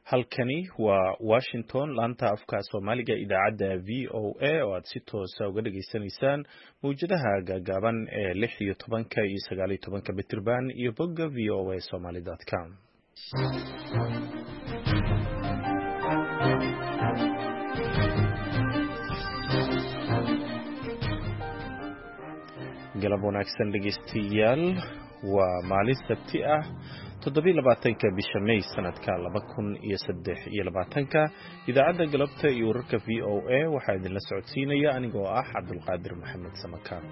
halkani waa Washington laanta afka Soomaaliga idaacadda VOA oo aad si toos ah uga dhageysanaysaan mawjadaha gaagaaban ee 16 iyo 19 mitirban iyo bogga voasomali.com. galab wanaagsan dhegeystayaal waa maalin sabti ah 27 bisha May sanadka 2023 idaacadda galabta iyo wararka VOA waxaa idinla socodsiinaya anigoo ah Cabdulqaadir Maxamed Samakaan.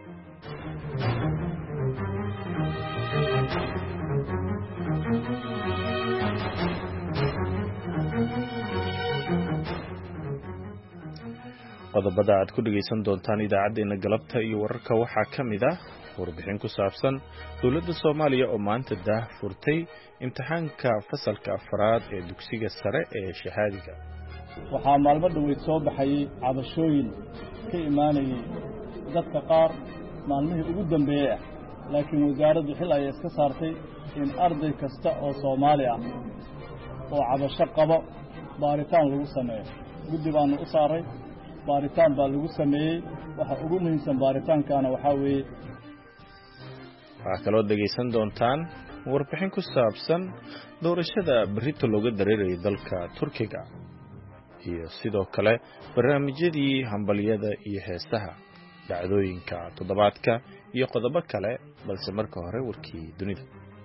qodobada aad ku dhageysan doontaan idaacadeena galabta iyo wararka waxaa kamid ah warbixin ku saabsan dawladda Soomaaliya oo maanta furtay imtixaanka fasalka afraad ee dugsiga sare ee shahaadiga. waxaa maalmo dhaweyd soo baxay cabashooyin ka imaanayay dadka qaar maalmihii ugu dambeeyay laakiin wasaaraddu xil ay iska saartay in arday kasta oo Soomaali ah oo cabasho qaba baaritaan lagu sameeyo. guddi baanu u saaray baaritaan baa lagu sameeyey. waxa ugu muhiimsan baaritaankaana waxaa weeye waxaa kaloo dhegeysan doontaan warbixin ku saabsan doorashada berrito looga dareerayo dalka Turkiga iyo sidoo kale barnaamijyadii hambaliyada iyo heesaha dhacdooyinka toddobaadka iyo qodobo kale balse marka hore warkii dunida.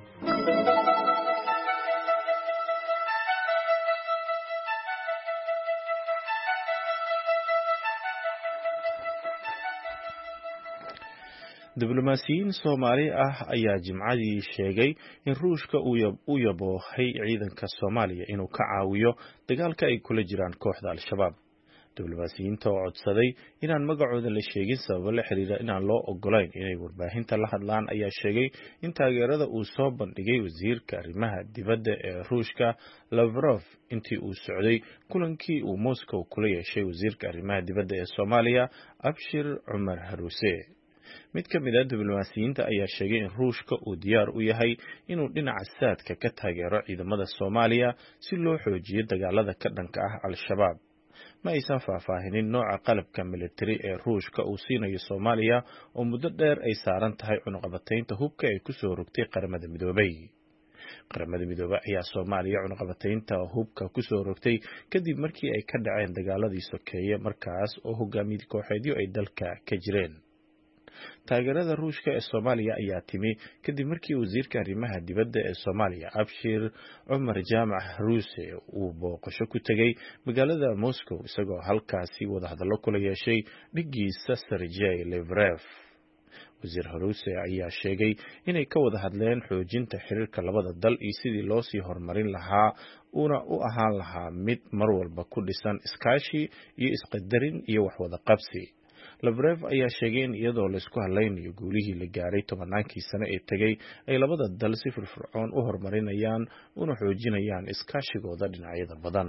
diblomaasiyiin Soomaali ah ayaa Jimcadii sheegay in Ruushka uu yaboohay ciidanka Soomaaliya inuu ka caawiyo dagaalka ay kula jiraan kooxda Al-Shabaab. diblomaasiyiinta oo codsaday inaan magacooda la sheegin sabab la xiriira inaan loo ogolayn inay warbaahinta la hadlaan ayaa sheegay in taageerada uu soo bandhigay wasiirka arrimaha dibadda ee Ruushka Lavrov intii uu socday kulankii uu Moscow kula yeeshay wasiirka arrimaha dibadda ee Soomaaliya Abshir Umar Haruse. mid ka mid ah diblomaasiyiinta ayaa sheegay in Ruushka uu diyaar u yahay inuu dhinaca saadka ka taageero ciidamada Soomaaliya si loo xoojiyo dagaalada ka dhanka ah Al-Shabaab. ma aysan faahfaahinin nooca qalabka military ee Ruushka uu siinayo Soomaaliya oo muddo dheer ay saaran tahay cunaqabataynta hubka ee ku soo rogtay Qaramada Midoobay. Qaramada Midoobay ayaa Soomaaliya cunaqabataynta hubka ku soo rogtay kadib markii ay ka dhaceen dagaaladii sokeeye markaas oo hogaamiyay kooxeedyo ay dalka ka jireen. taageerada Ruushka ee Soomaaliya ayaa timi kadib markii wasiirka arrimaha dibadda ee Soomaaliya Abshir Umar Jaamac Haruse uu booqasho ku tagay magaalada Moscow isagoo halkaasi wadahadallo kula yeeshay dhigiisa Sergey Lavrov. wasiir Haruse ayaa sheegay inay ka wada hadleen xoojinta xiriirka labada dal iyo sidii loo sii horumarin lahaa una u ahaan lahaa mid mar walba ku dhisan iskaashi iyo isqadarin iyo waxwada qabsi. Lavrov ayaa sheegay in iyadoo la isku halaynayo guulihii la gaaray 10 sano ee tagay ay labada dal si firfircoon u horumarinayaan una xoojinayaan iskaashigooda dhinacyada badan.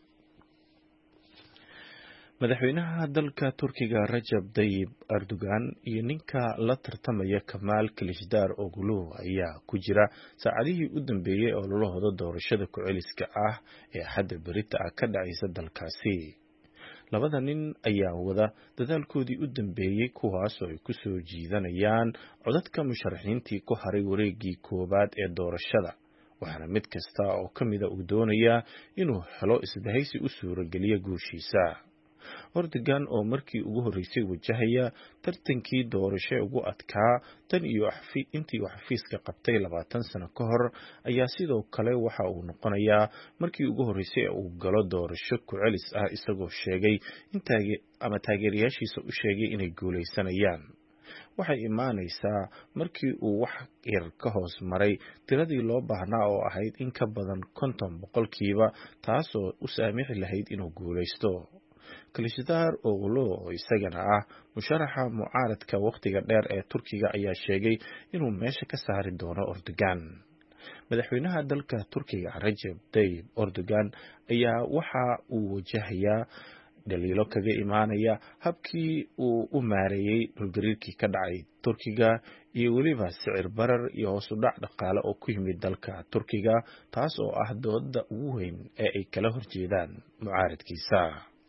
madaxweynaha dalka Turkiga Rajab Tayyip Erdogan iyo ninka la tartamaya Kemal Kılıçdaroğlu ayaa ku jira saacadihii u dambeeyay oo lolahooda doorashada ku celiska ah ee hadda berita ka dhacaysa dalkaasi. labada nin ayaa wada dadaalkoodii u dambeeyay kuwaas oo ay ku soo jiidanayaan codadka musharaxiintii ku haray wareegii koobaad ee doorashada waxaana mid kasta oo kamida uu doonayaa inuu helo isbahaysi u suurageliya guushiisa. Erdogan oo markii ugu horeysay wajahaya tartankii doorasho ugu adkaa tan iyo intii uu xafiiska qabtay 20 sano ka hor ayaa sidoo kale waxa uu noqonayaa markii ugu horeysay uu galo doorasho ku celis ah isagoo sheegay in taageerayaashiisa u sheegay inay guuleysanayaan. waxay imaanaysaa markii uu wax yar ka hoos maray tiradii loo baahnaa oo ahayd in ka badan 50% taasoo u saamixi lahayd inuu guuleysto. Kılıçdaroğlu oo isagana ah musharaxa mucaaradka waqtiga dheer ee Turkiga ayaa sheegay inuu meesha ka saari doono Erdogan. madaxweynaha dalka Turkiga Rajab Tayyip Erdogan ayaa waxa uu wajahayaa dhaliilo kaga imaanaya habkii uu u maareeyey dhulgariirkii ka dhacay Turkiga iyo weliba sicir barar iyo hoos u dhac dhaqaale oo ku yimid dalka Turkiga taas oo ah dooda ugu weyn ee ay kala horjeedaan mucaaradkiisa.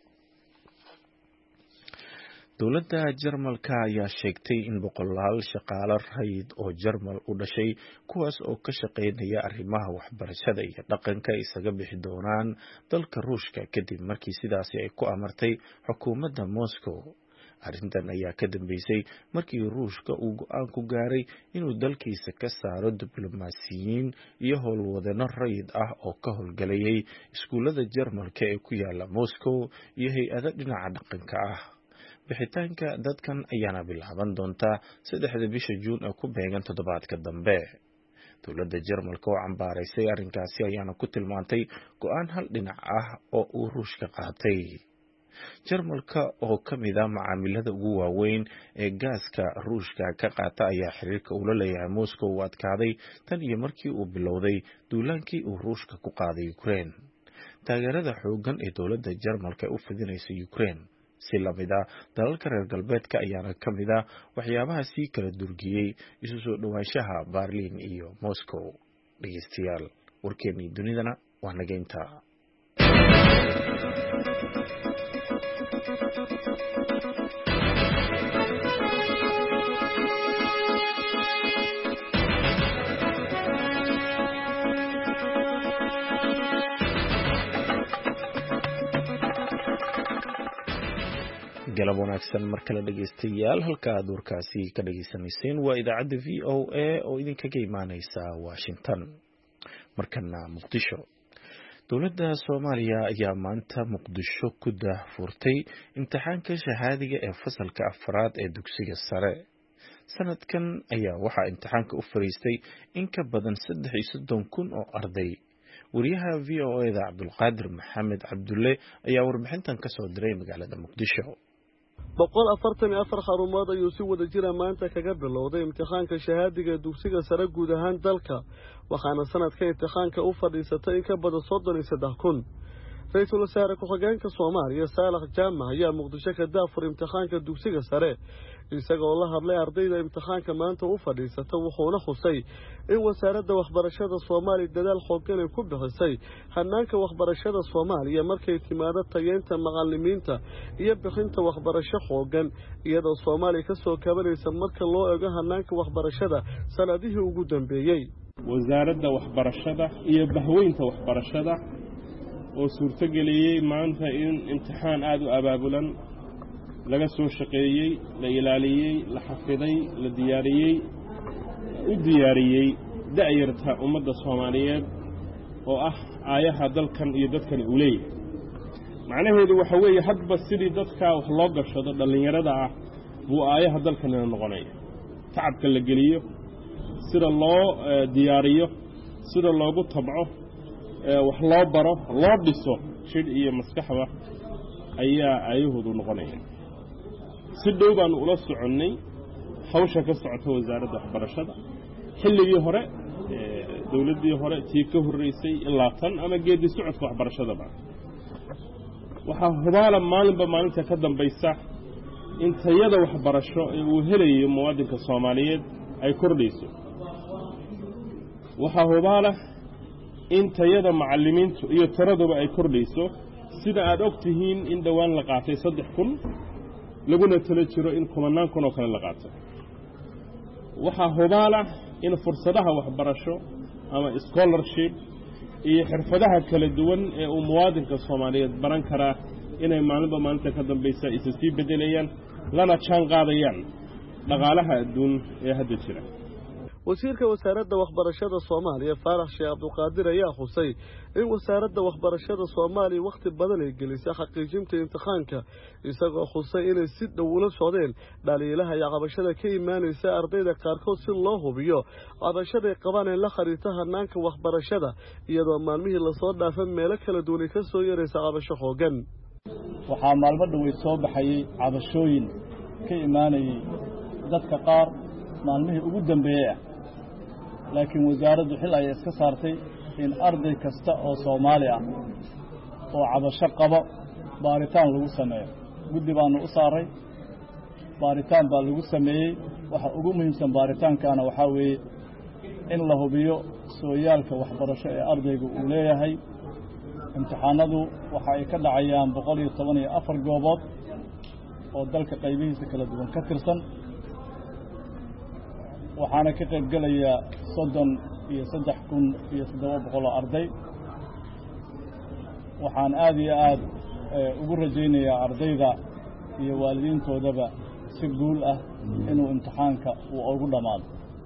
Dowladda Jarmalka ayaa sheegtay in boqolaal shaqaale rayid oo Jarmal u dhashay kuwaas oo ka shaqeynaya arrimaha waxbarashada iyo dhaqanka isaga bixi doonaan dalka Ruushka kadib markii sidaasi ay ku amartay xukuumadda Moscow. Arrintan ayaa ka dambeysay markii Ruushka uu go'aan ku gaaray inuu dalkiisa ka saaro diblomaasiyiin iyo howlwadano rayid ah oo ka howlgalayay iskuulada Jarmalka ee ku yaala Moscow iyo hay'ado dhinaca dhaqanka ah. Bixitaanka dadkan ayaana bilaaban doonta 3 bisha Juun ee ku beegan toddobaadka dambe. Dowladda Jarmalka oo cambaaraysay arrinkaasi ayaana ku tilmaantay go'aan hal dhinac ah oo uu Ruushka qaatay. Jarmalka oo ka mid ah macaamilada ugu waaweyn ee gaaska Ruushka ka qaata ayaa xiriirka ula leeyahay Moscow u adkaaday tan iyo markii uu bilowday duulaankii uu Ruushka ku qaaday Ukraine. Taageerada xooggan ee dowladda Jarmalka u fidinaysa Ukraine si lamid ah dalalka reer galbeedka ayaana ka mid ah waxyaabaha sii kala durgiyey isu soo dhawaanshaha Berlin iyo Moscow. Dhegeystayaal, warkeennii dunidana waa naga intaa. galab wanaagsan mar kale dhegeystayaal halka aad warkaasi ka dhageysanayseen waa idaacadda VOA oo idinkaga imaaneysa Washington. Markana Muqdisho. Dowladda Soomaaliya ayaa maanta Muqdisho ku daahfurtay imtixaanka shahaadiga ee fasalka afraad ee dugsiga sare. Sanadkan ayaa waxaa imtixaanka u fariistay in ka badan 330,000 oo arday. Wariyaha VOA-da Cabdulqaadir Maxamed Cabdulle ayaa warbixintan ka soo diray magaalada Muqdisho. 144 xarumood ayuu si wada jira maanta kaga bilowday imtixaanka shahaadiga dugsiga sare guud ahaan dalka waxaana sanadka imtixaanka u fadhiisatay in ka badan 33,000. Ra'iisul Wasaare Ku-xigeenka Soomaaliya Saalax Jaamac ayaa Muqdisho ka daafur imtixaanka dugsiga sare isagoo la hadlay ardayda imtixaanka maanta u fadhiisata wuxuuna xusay in wasaaradda waxbarashada Soomaaliya dadaal xooggan ku bixisay hanaanka waxbarashada Soomaaliya markay timaado tayeynta macallimiinta iyo bixinta waxbarasho xooggan iyadoo Soomaaliya ka soo kabanaysa marka loo eego hanaanka waxbarashada sanadihii ugu dambeeyay. wasaaradda waxbarashada iyo bahweynta waxbarashada oo suurtageliyay maanta in imtixaan aad u abaabulan laga soo shaqeeyay la ilaaliyay la xafiday la diyaariyay da'yarta ummadda Soomaaliyeed oo ah aayaha dalkan iyo dadkan u leeyahay macnaheedu waxa weeye hadba sidii dadka wax loo gashado dhalinyarada ah buu aayaha dalkan noqonaya tacabka la geliyo sida loo diyaariyo sida loogu tabco wax loo baro loo dhiso shid iyo maskaxda ayaa aayahoodu noqonaya si dhow baan ula soconnay hawsha ka socota wasaaradda waxbarashada xilligii hore dawladdii hore tii ka horeysay ilaa tan ama geedi socodka waxbarashadaba waxaa hubaala maalinta ka dambaysa in tayada waxbarasho ee uu helayo muwaadinka Soomaaliyeed ay kordhayso waxaa hubaala in tayada macallimiintu iyo tiraduba ay kordhayso sida aad ogtihiin in dhawaan la qaatay 3,000 laguna tala jiro in 10,000 oo kale la qaato waxaa hubaala in fursadaha waxbarasho ama scholarship iyo xirfadaha kala duwan ee uu muwaadinka Soomaaliyeed baran karaa inay maalinta ka dambaysa isii bedelayaan lana jaan qaadayaan dhaqaalaha adduun ee hadda jira. wasiirka wasaaradda waxbarashada Soomaaliya Faarax Sheekh Abdulqaadir ayaa xusay in wasaaradda waxbarashada Soomaaliya waqti badan ay gelisay xaqiijinta imtixaanka isagoo xusay inay si dhow ula socdeen dhaliilaha iyo cabashada ka imaanaysa ardayda qaarkood si loo hubiyo cabashada ay qabaan in la xiriirto hanaanka waxbarashada iyadoo maalmihii la soo dhaafay meelo kala duwan ka soo yaraysa cabasho xooggan. waxaa maalmo dhaweyd soo baxay cabashooyin ka imaanayay dadka qaar maalmihii ugu dambeeyay laakiin wasaaraddu xil ay iska saartay in arday kasta oo Soomaali ah oo cabasho qabo baaritaan lagu sameeyo. guddi baanu u saaray, baaritaan baa lagu sameeyey. waxa ugu muhiimsan baaritaankaana waxaa weeye in la hubiyo sooyaalka waxbarasho ee ardaygu uu leeyahay. imtixaanadu waxa ay ka dhacayaan 114 goobood oo dalka qaybihiisa kala duwan ka tirsan, waxaana ka qayb gelaya 33,700 arday. waxaan aad iyo aad ugu rajaynayaa ardayda iyo waalidiintoodaba si guul ah inuu imtixaanka uu ugu dhammaado.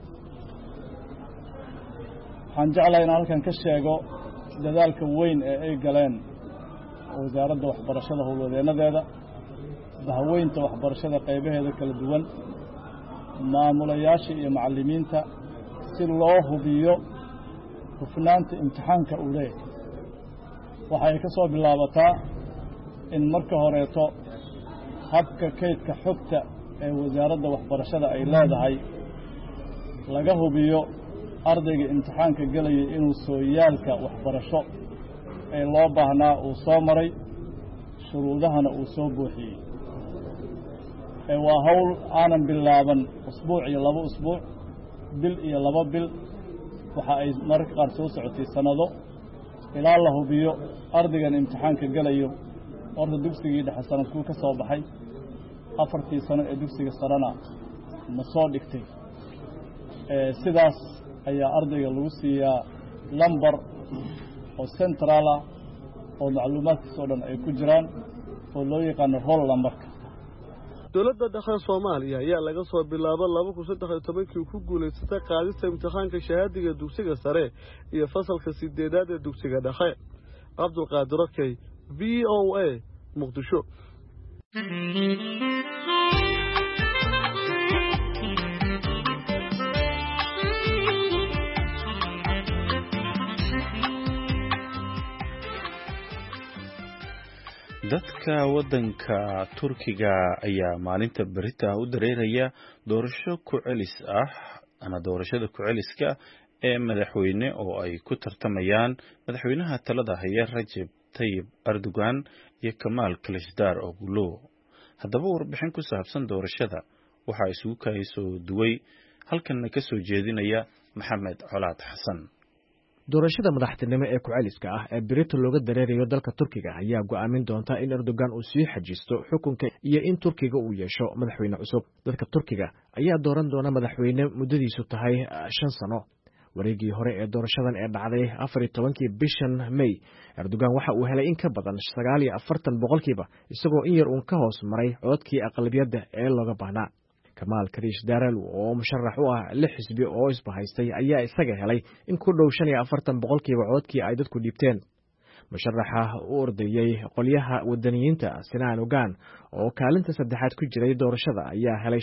waxaan jeclahay inaan halkan ka sheego dadaalka weyn ee ay galeen wasaaradda waxbarashada howlwadeenadeeda, bahweynta waxbarashada qaybaheeda kala duwan, maamulayaasha iyo macallimiinta, si loo hubiyo hufnaanta imtixaanka uu leeyahay. waxay ka soo bilaabataa in marka horeeto habka kaydka xogta ee wasaaradda waxbarashada ay leedahay laga hubiyo ardayga imtixaanka gelaya inuu sooyaalka waxbarasho ee loo baahnaa uu soo maray, shuruudahana uu soo buuxiyey. waa hawl aanan bilaaban usbuuc iyo 2 usbuuc, bil iyo 2 bil. waxa ay mararka qaar soo socotay sanado ilaa la hubiyo ardaygan imtixaanka gelayo horta dugsigii dhexe sanadkuu ka soo baxay, 4 sano ee dugsiga sarena ma soo dhigtay. sidaas ayaa ardayga lagu siiyaa lambar oo central ah oo macluumaadkiisa oo dhan ay ku jiraan oo loo yaqaano roll numberka. dowladda dhexe Soomaaliya ayaa laga soo bilaabo 2013 ku guuleysatay qaadista imtixaanka shahaadiga dugsiga sare iyo fasalka 8aad ee dugsiga dhexe. Cabdulqaadir Rakay, VOA, Muqdisho. dadka waddanka Turkiga ayaa maalinta berita u dareeraya doorasho ku celis ah ama doorashada ku celiska ee madaxweyne oo ay ku tartamayaan madaxweynaha talada haya Recep Tayyip Erdogan iyo Kemal Kılıçdaroğlu. haddaba warbixin ku saabsan doorashada waxa isugu kaayso duway halkan ka soo jeedinaya Maxamed Colaad Xasan. doorashada madaxtinimo ee ku celiska ah ee berito looga dareerayo dalka Turkiga ayaa go'aamin doonta in Erdogan uu sii xajisto xukunka iyo in Turkiga uu yeesho madaxweyne cusub. dadka Turkiga ayaa dooran doona madaxweyne muddadiisu tahay 5 sano. wareegii hore ee doorashadan ee dhacday 14 bishan May, Erdogan waxa uu helay in ka badan 49% isagoo in yar ka hoos maray codkii aqlabiyadda ee looga baahnaa. Kemal Kılıçdaroğlu oo musharax u ah 6 xisbi oo isbahaystay ayaa isaga helay in ku dhow 45% codkii ay dadku dhiibteen. musharaxa u ordayay qolyaha wadaniyiinta Sinan Ogan oo kaalinta saddexaad ku jiray doorashada ayaa helay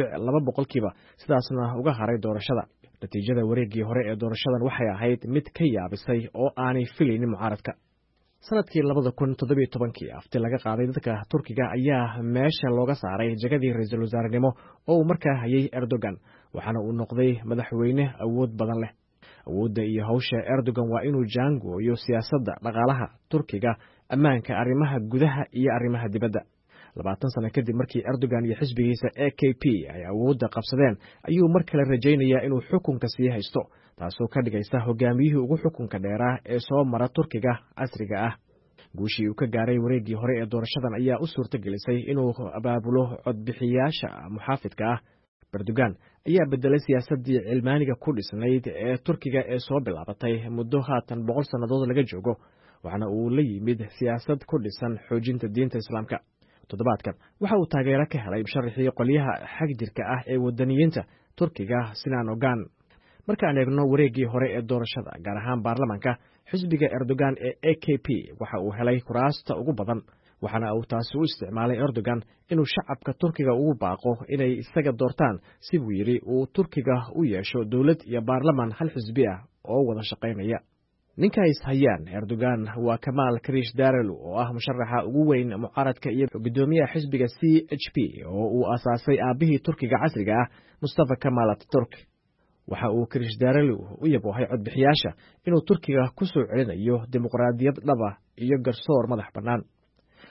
5.2%, sidaasna uga haray doorashada. natiijada wareegii hore ee doorashadan waxay ahayd mid ka yaabisay oo aanay filaynin mucaaradka. sanadkii 2017 afti laga qaaday dadka Turkiga ayaa meesha looga saaray jagadii ra'iisul wasaarenimo oo uu markaa hayay Erdogan, waxaana uu noqday madaxweyne awood badan leh. awoodda iyo hawsha Erdogan waa inuu jaangooyo siyaasadda dhaqaalaha Turkiga, ammaanka, arrimaha gudaha iyo arrimaha dibadda. 20 sano kadib markii Erdogan iyo xisbigiisa AKP ay awoodda qabsadeen, ayuu mar kale rajaynayaa inuu xukunka sii haysto, taasoo ka dhigaysa hogaamiyihii ugu xukunka dheeraa ee soo mara Turkiga casriga ah. guushii uu ka gaaray wareegii hore ee doorashadan ayaa u suurtagelisay inuu abaabulo codbixiyaasha muxaafidka ah. Erdogan ayaa bedelay siyaasaddii cilmaaniga ku dhisnayd ee Turkiga ee soo bilaabatay muddo haatan 100 sannadood laga joogo, waxaana uu la yimid siyaasad ku dhisan xoojinta diinta Islaamka. toddobaadkan waxa uu taageero ka helay musharaxii qolyaha xag jirka ah ee wadaniyiinta Turkiga Sinan Ogan. markaan eegno wareegii hore ee doorashada, gaar ahaan baarlamaanka, xisbiga Erdogan ee AKP waxa uu helay kuraasta ugu badan, waxaana uu taasi u isticmaalay Erdogan inuu shacabka Turkiga ugu baaqo inay isaga doortaan si uu yiri uu Turkiga u yeesho dawlad iyo baarlamaan hal xisbi ah oo wada shaqaynaya. ninka is hayaan Erdogan waa Kemal Kılıçdaroğlu oo ah musharaxa ugu weyn mucaaradka iyo gudoomiyaha xisbiga CHP oo uu asaasay aabihii Turkiga casriga ah Mustafa Kemal Atatürk. waxa uu Kılıçdaroğlu u yabohay codbixiyaasha inuu Turkiga ku soo celinayo dimuqraadiyad dhab ah iyo garsoor madax bannaan.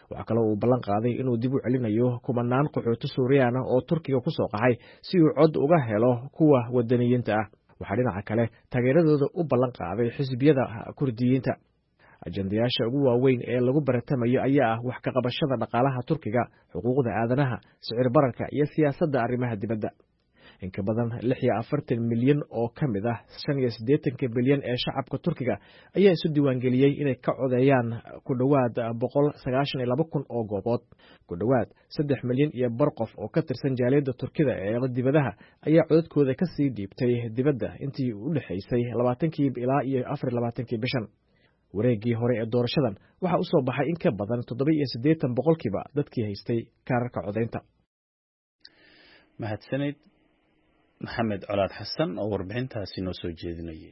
waxaa kaloo uu ballan qaaday inuu dib u celinayo kumanaan qaxooti Suuriyan ah oo Turkiga ku soo qaxay si uu cod uga helo kuwa wadaniyiinta ah. waxaa dhinaca kale taageeradooda u ballan qaaday xisbiyada Kurdiyiinta. ajandayaasha ugu waaweyn ee lagu baratamayo ayaa ah wax ka qabashada dhaqaalaha Turkiga, xuquuqda aadanaha, sicir bararka iyo siyaasadda arrimaha dibadda. in ka badan 46 milyan oo ka mid ah 85 bilyan ee shacabka Turkiga ayaa isu diiwaangeliyey inay ka codeeyaan ku dhowaad 192,000 oo goobood. ku dhowaad 3 milyan iyo bar qof oo ka tirsan jaaliyadda Turkida ee dibadaha ayaa codadkooda ka sii dhiibtay dibadda intii u dhaxaysay 20 ilaa 24 bishan. wareegii hore ee doorashadan waxa u soo baxay in ka badan 87% dadkii haystay kaararka codeynta. mahadsanid maxamed colaad xasan oo warbixintaasi noo soo jeedinayay.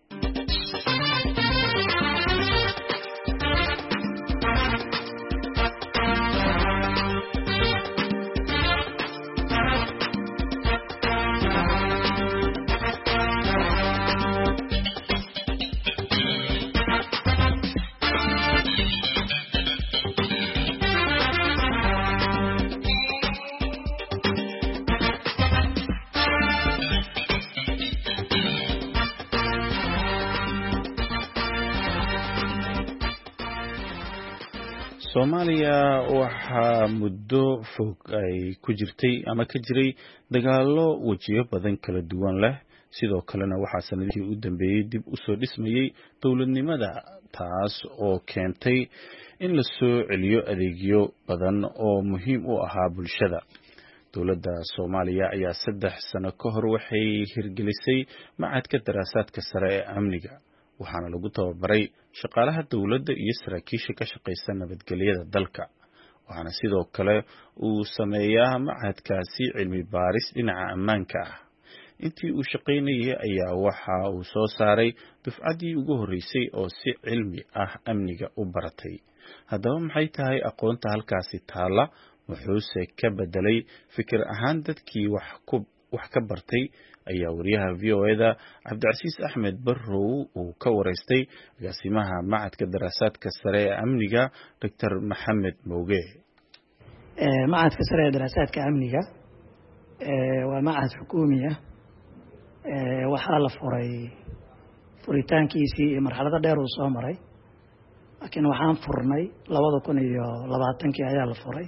Soomaaliya waxaa muddo fog ay ku jirtay ama ka jiray dagaallo wajiyo badan kala duwan leh, sidoo kalena waxaa sanadihii u dambeeyay dib u soo dhismayay dowladnimada, taas oo keentay in la soo celiyo adeegyo badan oo muhiim u ahaa bulshada. dowladda Soomaaliya ayaa 3 sano ka hor waxay hirgelisay macadka daraasaadka sare ee amniga, waxaana lagu tababaray shaqaalaha dowladda iyo saraakiisha ka shaqeysa nabadgelyada dalka. waxaana sidoo kale uu sameeyaa macadkaasi cilmi baaris dhinaca ammaanka ah. intii uu shaqaynayay ayaa waxa uu soo saaray dufcaddii ugu horreysay oo si cilmi ah amniga u baratay. haddaba maxay tahay aqoonta halkaasi taalla? wuxuuse ka bedelay fikir ahaan dadkii wax ka bartay? ayaa wariyaha VOA-da Cabdicasiis Axmed Barrow uu ka wareystay agaasimaha macadka daraasaadka sare ee amniga Dr. Maxamed Mooge. macadka sare ee daraasaadka amniga waa macad xukuumi ah. waxaa la furay furitaankiisii marxalada dheer uu soo maray, laakiin waxaan furnay 2020 ayaa la furay.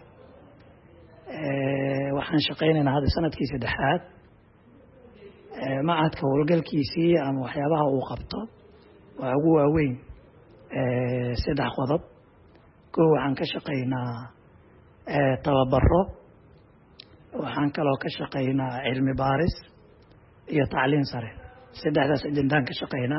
waxaan shaqaynaynaa hadda sanadkii 3aad. macadka howlgalkiisii ama waxyaabaha uu qabto waa ugu waaweyn 3 qodob. koow, waxaan ka shaqaynaa tababaro, waxaan kaloo ka shaqaynaa cilmi baaris iyo tacliin sare. 3daas ajandaan ka shaqaynaa.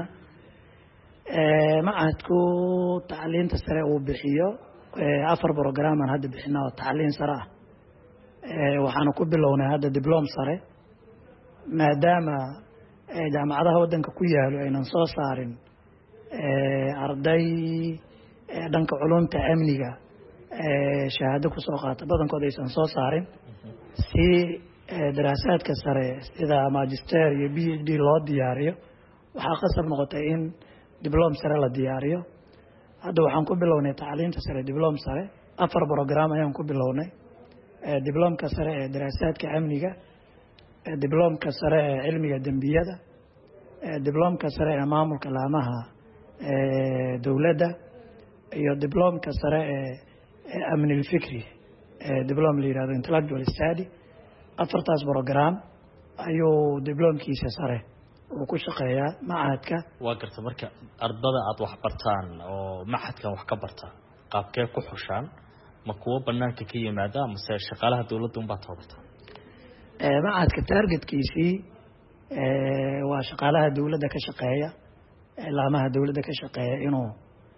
macadku tacliinta sare uu bixiyo 4 program aan hadda bixinaa oo tacliin sare ah. waxaan ku bilownay hadda diblom sare, maadaama jaamacadaha waddanka ku yaalo aynan soo saarin arday dhanka culumta amniga shahaado ku soo qaata, badankood aysan soo saarin. si daraasaadka sare sida magister iyo PhD loo diyaariyo, waxaa qasab noqotay in diblom sare la diyaariyo. hadda waxaan ku bilownay tacliinta sare diblom sare, 4 program ayaan ku bilownay. diblomka sare ee daraasaadka amniga, diblomka sare ee cilmiga dembiyada, diblomka sare ee maamulka laamaha dowladda, iyo diblomka sare ee amni fikri, diblom la yiraahdo intellectual study. 4taas program ayuu diblomkiisa sare uu ku shaqeeyaa macadka. waa garta marka ardada aad wax bartaan oo macadkan wax ka barta qaabkee ku xushaan? ma kuwa banaanka ka yimaada mise shaqaalaha dowladda un baa tababarta? macadka targetkiisii waa shaqaalaha dowladda ka shaqeeya, laamaha dowladda ka shaqeeya, inuu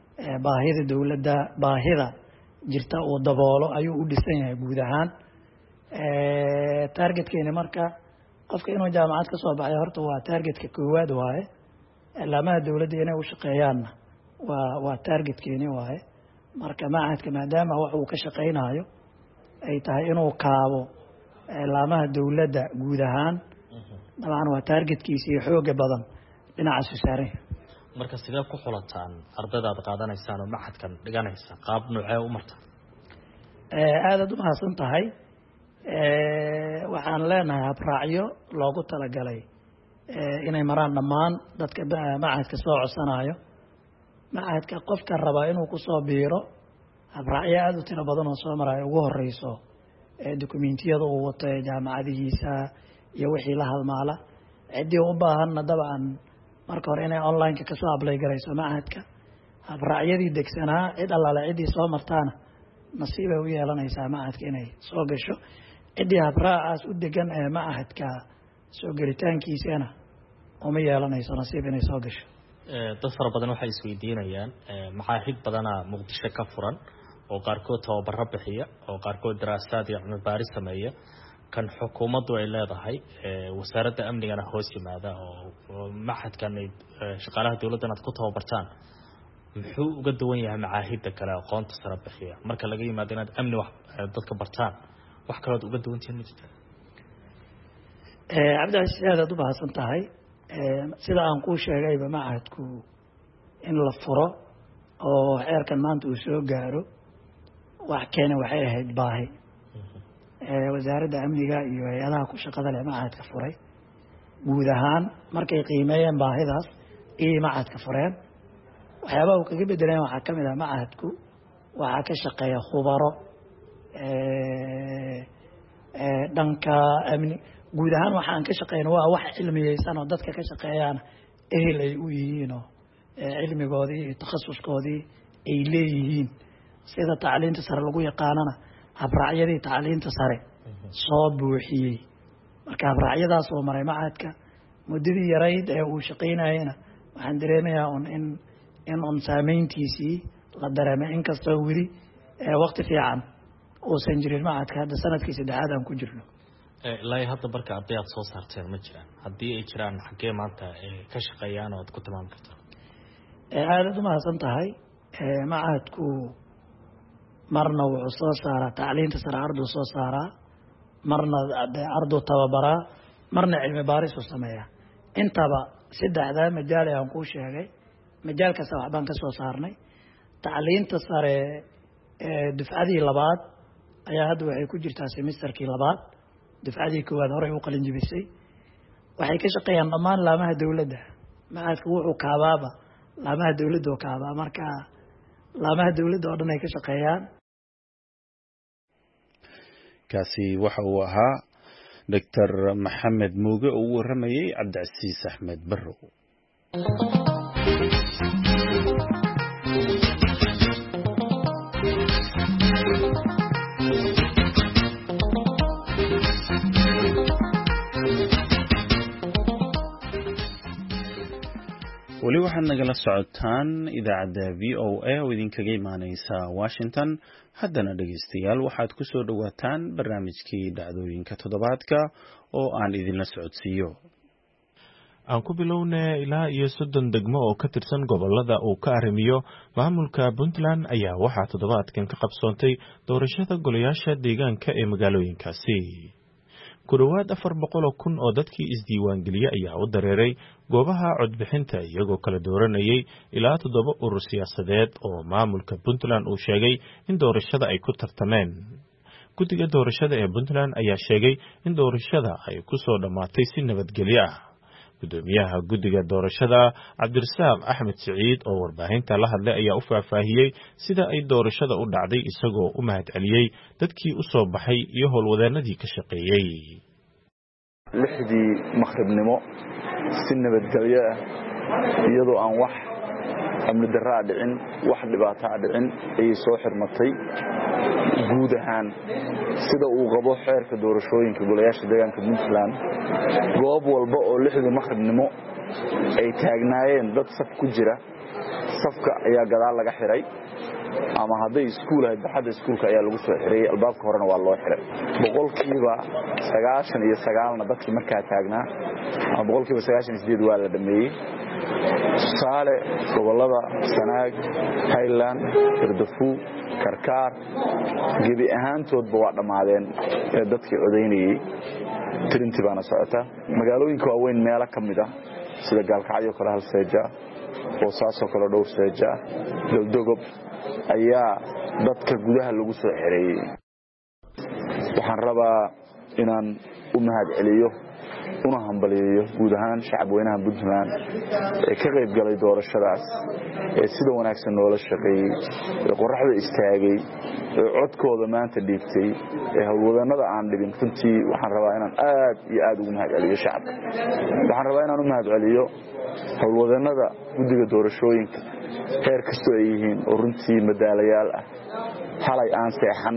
baahida jirta uu daboolo ayuu u dhisan yahay guud ahaan. targetkeeni marka qofka inuu jaamacad ka soo baxay horta waa targetka koowaad waaye. laamaha dowladda inay u shaqeeyaanna waa targetkeeni waaye. marka macadka maadaama wax uu ka shaqaynayo ay tahay inuu kaabo laamaha dowladda guud ahaan, dabcan waa targetkiisa iyo xooga badan dhinacaas saaray. marka sidee ku xulataan ardayda aad qaadanaysaan oo macadkan dhiganaysa qaab noocee u marta? aadaad u mahadsan tahay. waxaan leenahay habraacyo loogu talagalay inay maraan dhammaan dadka machadka soo codsanayo. machadka qofka raba inuu kusoo biiro habraacyo aada u tiro badan oo soo marayo ugu horeyso dokumentiyada uu wato ee jaamacadihiisa iyo wixii la halmaala. ciddii u baahanna dabcan marka hore inay online-ka kasoo ablay garayso machadka. habraacyadii degsanaa cid allaale ciddii soo martaana nasiibay u yeelanaysaa machadka inay soo gasho. ciddii habraacaas u degan ee machadka soo gelitaankiisana uma yeelanayso nasiib inay soo gasho. dad fara badan waxay isweydiinayaan maxaahid badanaa muqdisho ka furan oo qaarkood tababaro bixiya oo qaarkood daraasaad iyo cilmi baaris sameeya. kan xukuumaddu ay leedahay wasaaradda amnigana hoos yimaada oo machadkan shaqaalaha dowladda inaad ku tababartaan muxuu uga duwan yahay macaahidda kale aqoonta sare bixiya marka laga yimaado inaad amni wax dadka bartaan wax kalood uga duwan tihiin ma jirta? cabdicasiis aadaad u mahadsan tahay. sida aan kuu sheegayba machadku in la furo oo xeerkan maanta uu soo gaaro wax keena waxay ahayd baahi. wasaaradda amniga iyo hay-adaha ku shaqada leh machadka furay guud ahaan markay qiimeeyeen baahidaas iyay machadka fureen. waxyaabaha uu kaga bedeleen waxaa ka mid ah machadku waxaa ka shaqeeya khubaro dhanka amni. guud ahaan waxaan ka shaqeyna waa wax cilmiyeysan oo dadka ka shaqeeyaana ehel ay u yihiinoo cilmigoodii iyo takhasuskoodii ay leeyihiin. sida tacliinta sare lagu yaqaanana habraacyadii tacliinta sare soo buuxiyey. marka habraacyadaas oo maray machadka muddadii yarayd ee uu shaqaynayena waxaan dareemayaa in un saameyntiisii la dareemay inkastoo weli waqti fiican uusan jirin machadka. hadda sanadkii 3aad aan ku jirno. ilaa hadda marka arday aad soo saarteen ma jiraan? haddii ay jiraan xaggee maanta ka shaqeeyaan oo aad ku tilmaami karto? aadaad u mahadsan tahay. machadku marna wuxuu soo saaraa tacliinta sare arduu soo saaraa, marna arduu tababaraa, marna cilmi baaris u sameeyaa. intaba 3daa majaal ee aan kuu sheegay majaal kasta waxbaan ka soo saarnay. tacliinta sare dufcadii 2aad ayaa hadda waxay ku jirtaa semesterkii 2aad. dufcadii 1aad horey u qalin jibisay. waxay ka shaqeeyaan dhammaan laamaha dowladda. machadka wuxuu kaabaaba laamaha dowladda oo kaabaa. marka laamaha dowladda oo dhan ay ka shaqeeyaan. kaasi waxa uu ahaa Dr. Maxamed Muuge oo u waramayay Cabdicasiis Axmed Barrow. weli waxaad nagala socotaan idaacadda VOA oo idinkaga imaaneysa Washington. haddana dhegeystayaal waxaad ku soo dhawaataan barnaamijkii dhacdooyinka toddobaadka oo aan idinla socodsiiyo. aan ku bilownay ilaa iyo 30 degmo oo ka tirsan gobolada uu ka arrimiyo maamulka Puntland ayaa waxaa toddobaadkan ka qabsoontay doorashada golayaasha deegaanka ee magaalooyinkaasi. ku dhawaad 400,000 oo dadkii isdiiwaangeliyay ayaa u dareeray goobaha codbixinta iyagoo kala dooranayay ilaa 7 urur siyaasadeed oo maamulka Puntland uu sheegay in doorashada ay ku tartameen. guddiga doorashada ee Puntland ayaa sheegay in doorashada ay ku soo dhamaatay si nabadgelyo ah. gudoomiyaha guddiga doorashada Cabdirasaaq Axmed Siciid oo warbaahinta la hadlay ayaa u faahfaahiyay sida ay doorashada u dhacday isagoo u mahadceliyay dadkii u soo baxay iyo howlwadeenadii ka shaqeeyay. 6dii maqribnimo si nabadgelyo ah iyadoo aan wax amni darro dhicin wax dhibaato dhicin ay soo xirmatay guud ahaan sida uu qabo xeerka doorashooyinka golayaasha deegaanka Puntland. goob walba oo 6dii maqribnimo ay taagnaayeen dad saf ku jira safka ayaa gadaal laga xiray ama hadday iskuul ahayd baxada iskuulka ayaa lagu soo xiray albaabka horena waa loo xiray. boqolkiiba 99 dadkii markaa taagnaa ama boqolkiiba 98 waa la dhameeyay. tusaale gobolada Sanaag, Highland, Hirdafuu, Karkaar gebi ahaantoodba waa dhamaadeen dadkii codeynayay. tirintii baana socota. magaalooyinka waaweyn meelo ka mid ah sida Gaalkacyo kala Halseeja, boosaaso kale dhowr seeja galdogob ayaa dadka gudaha lagu soo xereeyey. waxaan rabaa inaan u mahadceliyo una hambaliyeeyo guud ahaan shacabweynaha Puntland ee ka qayb galay doorashadaas ee sida wanaagsan noola shaqeeyay ee qorraxda istaagay ee codkooda maanta dhiibtay ee hawlwadanada aan dhibin. runtii waxaan rabaa inaan aad iyo aad ugu mahadceliyo shacabka. waxaan rabaa inaan u mahadceliyo hawlwadanada guddiga doorashooyinka heer kastoo ay yihiin oo runtii madaalayaal ah. halay aan seexan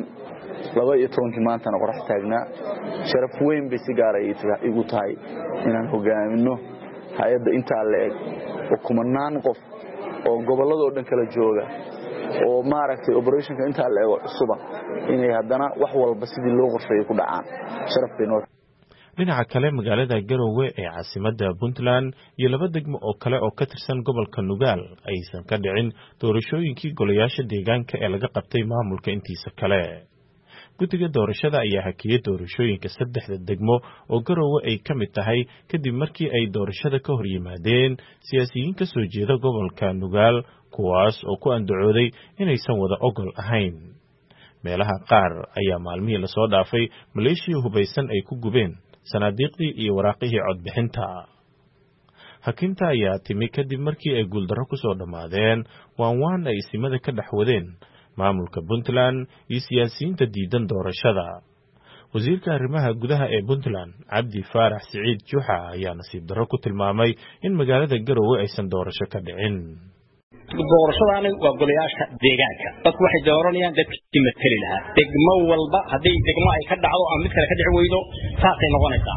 12 maantana qorax taagnaa. sharaf weyn bay si gaar ah igu tahay inaan hogaamino hay'adda intaa la eg oo kumanaan qof oo gobolada oo dhan kala jooga oo maaragtay operationka intaa la eg cusuba inay haddana wax walba sidii loo qorsheeyay ku dhacaan. sharaf bay noo. dhinaca kale magaalada Garowe ee caasimadda Puntland iyo 2 degmo oo kale oo ka tirsan gobolka Nugaal aysan ka dhicin doorashooyinkii golayaasha deegaanka ee laga qabtay maamulka intiisa kale. guddiga doorashada ayaa hakiyay doorashooyinka 3 degmo oo Garowe ay ka mid tahay kadib markii ay doorashada ka hor yimaadeen siyaasiyiin ka soo jeeda gobolka Nugaal kuwaas oo ku andacooday inaysan wada ogol ahayn. meelaha qaar ayaa maalmihii la soo dhaafay maleeshiya hubaysan ay ku gubeen sanaadiiqdii iyo waraaqihii codbixinta. hakinta ayaa timi kadib markii ay guuldarro ku soo dhammaadeen waan ay isimada ka dhex wadeen maamulka Puntland iyo siyaasiyiinta diidan doorashada. wasiirka arrimaha gudaha ee Puntland Cabdi Faarax Siciid Juxa ayaa nasiib darro ku tilmaamay in magaalada Garowe aysan doorasho ka dhicin. doorashadaani waa golayaasha deegaanka dadku waxay dooranayaan dadkii matali lahaa degmo walba haddii degmo ay ka dhacdo ama mid kale ka dhici weydo saasay noqonaysaa.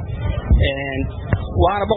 waana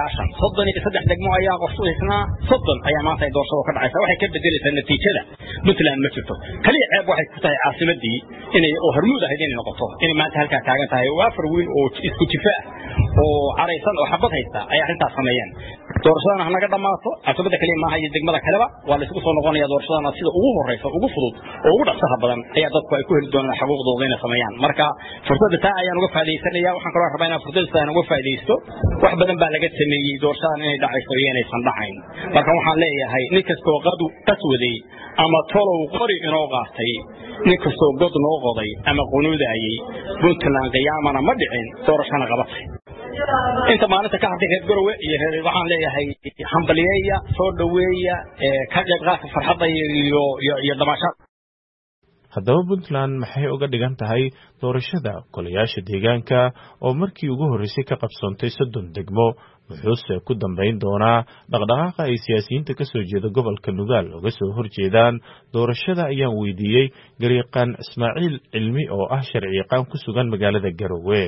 193 degmo ayaa qorshaysnaa 30 ayaa maanta ay doorashada ka dhacaysaa. waxay ka bedelaysaa natiijada Puntland ma jirto. kaliya ceeb waxay ku tahay caasimadii inay oo hormuud ahayd inay noqoto inay maanta halkaa taagan tahay oo afar wiil oo isku jifaa oo caraysan oo xabad haysta ay arrintaas sameeyeen. doorashadana hanaga dhamaato caasimadda kaliya maaha iyo degmada kaleba waa la isku soo noqonaya doorashadana sida ugu horeysa ugu fudud oo ugu dhaqsaha badan ayaa dadku ay ku heli doonaan xuquuqdooda inay sameeyaan. marka fursadda taa ayaan uga faa'iideysanayaa. waxaan kaloo rabaa inaan fursadda uga faa'iideysto wax badan baa laga sameeyay doorashadan inay dhacayso iyo inaysan dhacayn. marka waxaan leeyahay nin kastoo qaswaday ama tolow qori inoo qaatay nin kastoo god noo qoday ama qunuudayay Puntland qiyaamana ma dhicin doorashana qabatay. inta maalinta ka hadlay reer Garowe iyo waxaan leeyahay hambaliyeeya soo dhaweeya ka qayb qaata farxadda iyo damaashaad. haddaba Puntland maxay uga dhigan tahay doorashada golayaasha deegaanka oo markii ugu horeysay ka qabsoontay 30 degmo wuxuuse ku dambeyn doonaa dhaqdhaqaaqa ay siyaasiyiinta ka soo jeeda gobolka Nugaal uga soo horjeedaan doorashada ayaan weydiiyey Gariiqan Ismaaciil Cilmi oo ah sharci yaqaan ku sugan magaalada Garowe.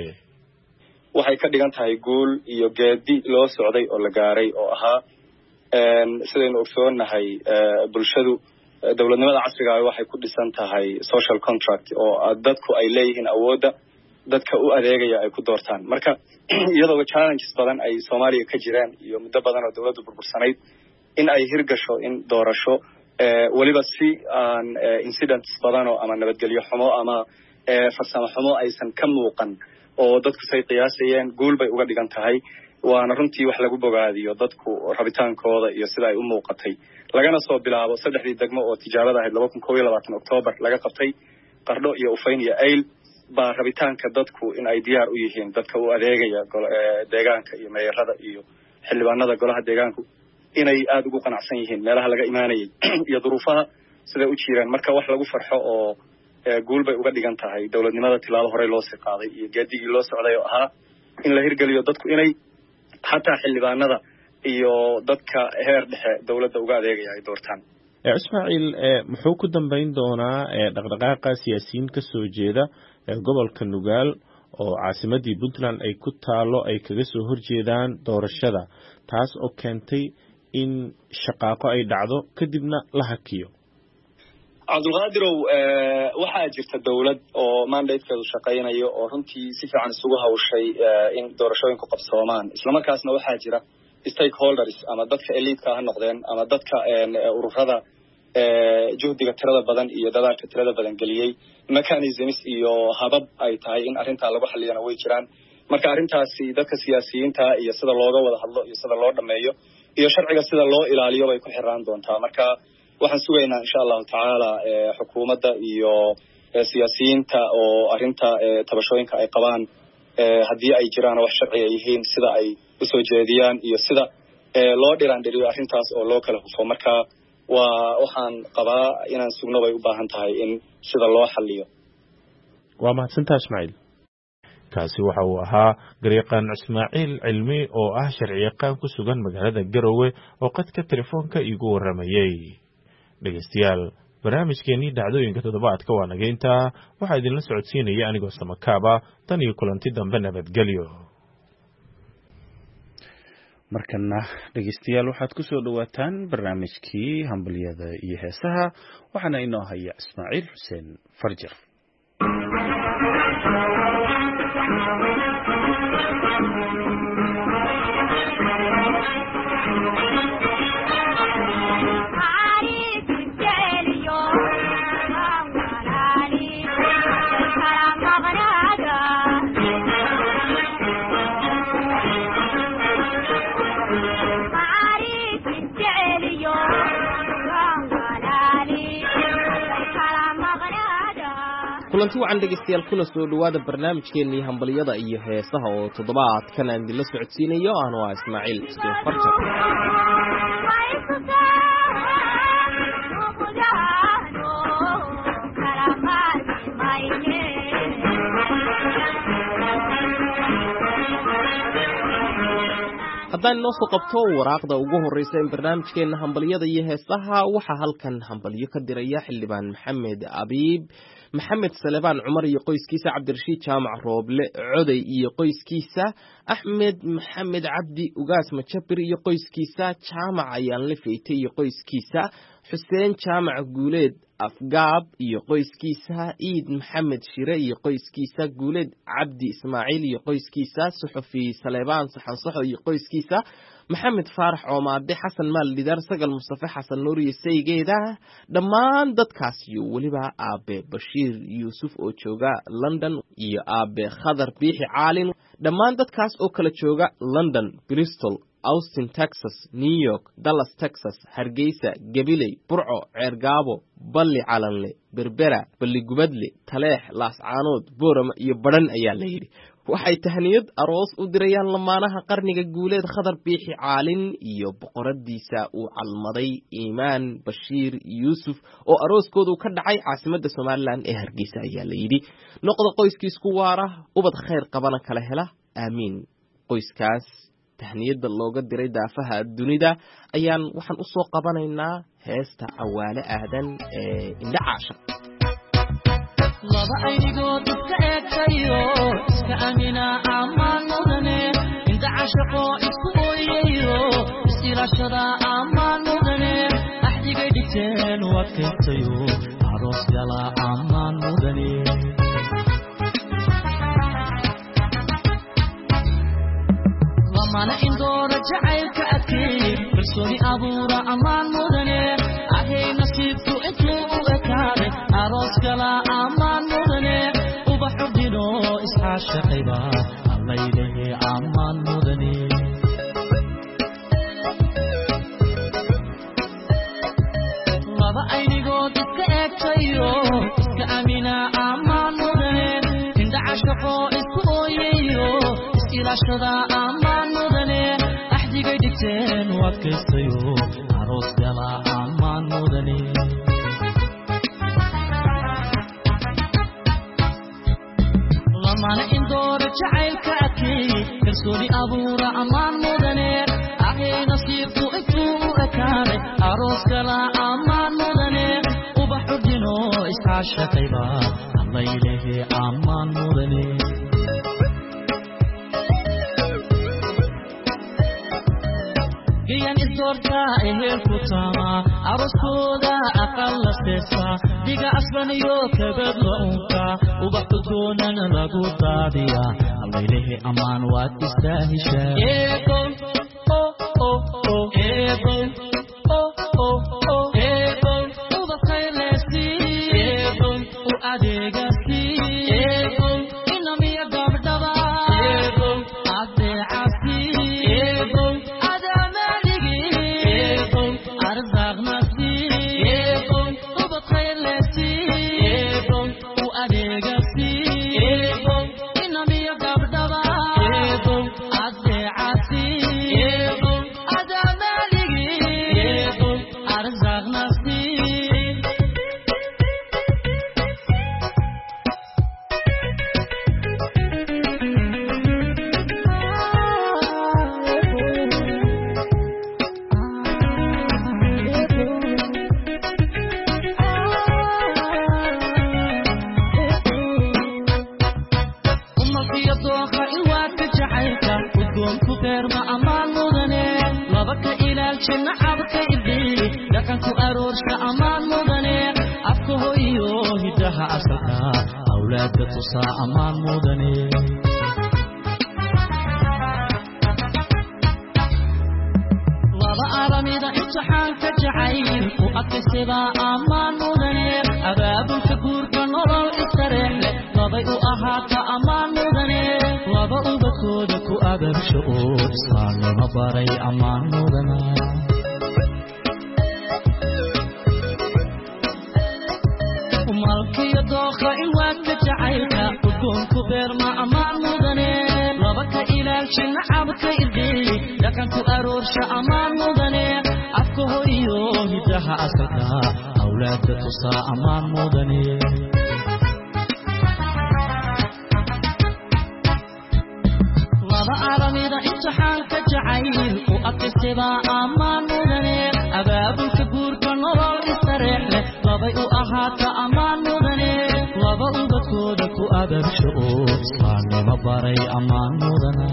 waxay ka dhigan tahay guul iyo geedi loo socday oo la gaaray oo ahaa sidaynu ogsoonahay bulshadu dawladnimada casriga ah waxay ku dhisan tahay social contract oo dadku ay leeyihiin awoodda dadka u adeegaya ay ku doortaan. marka iyadoo challenges badan ay Soomaaliya ka jiraan iyo muddo badan oo dawladdu burbursanayd in ay hirgasho in doorasho waliba si aan incidents badan oo ama nabadgelyo xumo ama farsamo xumo aysan ka muuqan oo dadku say qiyaasayeen guul bay uga dhigan tahay. waana runtii wax lagu bogaadiyo dadku rabitaankooda iyo sida ay u muuqatay lagana soo bilaabo 3 degmo oo tijaabada ahayd 2022 October laga qabtay Qardho iyo Ufayn iyo Ayl baa rabitaanka dadku in ay diyaar u yihiin dadka u adeegaya deegaanka iyo meeyarada iyo xildhibaanada golaha deegaanku inay aad ugu qanacsan yihiin meelaha laga imaanayay iyo duruufaha sida u jiraan. marka wax lagu farxo oo guul bay uga dhigan tahay dawladnimada tilaabo hore loo sii qaaday iyo geedigii loo socday oo ahaa in la hirgeliyo dadku inay xataa xildhibaanada iyo dadka heer dhexe dawladda uga adeegaya ay doortaan. Ismaaciil muxuu ku dambeyn doonaa dhaqdhaqaaqa siyaasiyiin ka soo jeeda gobolka Nugaal oo caasimadii Puntland ay ku taalo ay kaga soo horjeedaan doorashada taas oo keentay in shaqaaqo ay dhacdo kadibna la hakiyo. Cabdulqaadirow waxaa jirta dawlad oo mandatekeedu shaqaynayo oo runtii si fiican isugu hawshay in doorashooyinku qabsoomaan isla markaasna waxaa jira stakeholders ama dadka elite-ka ha noqdeen ama dadka ururada juhdiga tirada badan iyo dadaalka tirada badan geliyey mechanisms iyo habab ay tahay in arrintaa lagu xaliyana way jiraan. marka arrintaasi dadka siyaasiyiinta iyo sida looga wada hadlo iyo sida loo dhameeyo iyo sharciga sida loo ilaaliyo bay ku xiraan doontaa marka waxaan sugaynaa insha allahu tacaala xukuumadda iyo siyaasiyiinta oo arrinta tabashooyinka ay qabaan haddii ay jiraan wax sharciga yihiin sida ay usoo jeediyaan iyo sida loo dhiraandhiriyo arrintaas oo loo kala hufo marka waxaan qabaa inaan sugno bay u baahan tahay in sida loo xalliyo waa mahadsantaha Ismaaciil kaasi waxa uu ahaa garyaqaan Ismaaciil Cilmi oo ah sharciyaqaan ku sugan magaalada Garowe oo qadka telefoonka igu waramayay dhageystayaal barnaamijkeennii dhacdooyinka toddobaadka waa nageynta waxaa idinla socodsiinaya anigoo samakaaba tan iyo kulanti dambe nabadgelyo markana dhageystayaal waxaad ku soo dhawaataan barnaamijkii hambaliyada iyo heesaha waxaana inoo haya Ismaaciil Xuseen Farjar kulanti wacan dhegeystayaal kuna soo dhawaada barnaamijkeennii hambaliyada iyo heesaha oo toddobaadkan aan idinla socodsiinayo anoo ah Ismaaciil Xuseen Farjar haddaan inoo soo qabto waraaqda ugu horreysa in barnaamijkeenna hambaliyada iyo heesaha waxaa halkan hambaliyo ka diraya xildhibaan maxamed abiib maxamed salebaan cumar iyo qoyskiisa cabdirashiid jaamac rooble coday iyo qoyskiisa axmed maxamed cabdi ugaas majabir iyo qoyskiisa jaamac ayaan la feeytay iyo qoyskiisa xuseen jaamac guuleed afgaab iyo qoyskiisa iid maxamed shire iyo qoyskiisa guuleed cabdi ismaaciil iyo qoyskiisa suxufi salebaan saxansaxo iyo qoyskiisa maxamed faarax coomaade xasan maal lidar sagal mustafa xasan nuur iyo saygeeda dhammaan dadkaas iyo weliba aabe bashiir yuusuf oo jooga London iyo aabe khadar biixi caalin dhammaan dadkaas oo kala jooga London Bristol Austin Texas New York Dallas Texas Hargeysa Gabiley Burco Ceergaabo Balli Calanle Berbera Balli Gubadle Taleex Laascaanood Boorama iyo Badhan ayaa la yiri waxay tahniyad aroos u dirayaan lamaanaha qarniga guuleed khadar biixi caalin iyo boqoradiisa uu calmaday Iimaan Bashiir Yuusuf oo arooskoodu ka dhacay caasimadda Soomaaliland ee Hargeysa ayaa la yiri noqdo qoyskiisku waara ubad khayr qabana kala hela aamiin qoyskaas tahniyada looga diray daafaha dunida ayaan waxaan u soo qabanaynaa heesta Awaale Aadan ee Indha Caashaq laba aynigood iska eegtayo iska amina amaan mudane indha caashaqo isku ooyayo isilashada amaan mudane axdigay dhigteen u adkaystayo aroos gala amaan mudane lamana indoora jacaylka adkeey kalsooni abuura amaan mudane ahay nasiibku intuu u ekaaday aroos gala amaan mudane ubaxu dhino iscaashaqayba allaylehe amaan mudane laba aynigood iska eegtayo iska amina amaan mudane indha caashaqo isku ooyayo isilashada amaan mudane axdigay dhigteen u adkaystayo aroos gala amaan mudane lamana indoora jacaylka adkeey kalsooni abuura amaan mudane ahay nasiibku intuu u ekaaday aroos gala amaan mudane ubaxu dhino iscaashaqayba allaylehe amaan mudane gayan isdoorta ehelku taama aroskooda aqal la seesa diga asbanayo kabad la unka ubaxu doonan lagu daadiya allaylehe amaan waad istaahishaa eebon uba khaylesi eebon u adeegasi eebon inamiya gabdhaba eebon adeecasi eebon adamaaligi beerma ammaan mudane laba ka ilaalsha nacabka irdii dhaqanku aroorsha ammaan mudane afka hooyo hidaha asalka awlaadka tusaa ammaan mudane laba aramida imtixaanka jacayl ku adkaysaba ammaan mudane abaabulka guurka nolol istareexle labay u ahaata ammaan mudane laba ubadkooda ku abaabsho oo islaamnimo baray ammaan mudane malkiyo dooqa ilwaadka jacaylka udgoonku beerma ammaan mudane laba ka ilaalsha nacabka irdii dhaqanku aroorsha ammaan mudane afka hooyo hidaha asalka awlaadka tusaa ammaan mudane laba aramida imtixaanka jacayl ku adkaysaba ammaan mudane abaabulka guurka nolol istareexle labay u ahaata ammaan mudane laba ubadkooda ku abaabsho oo islaamnimo baray ammaan mudane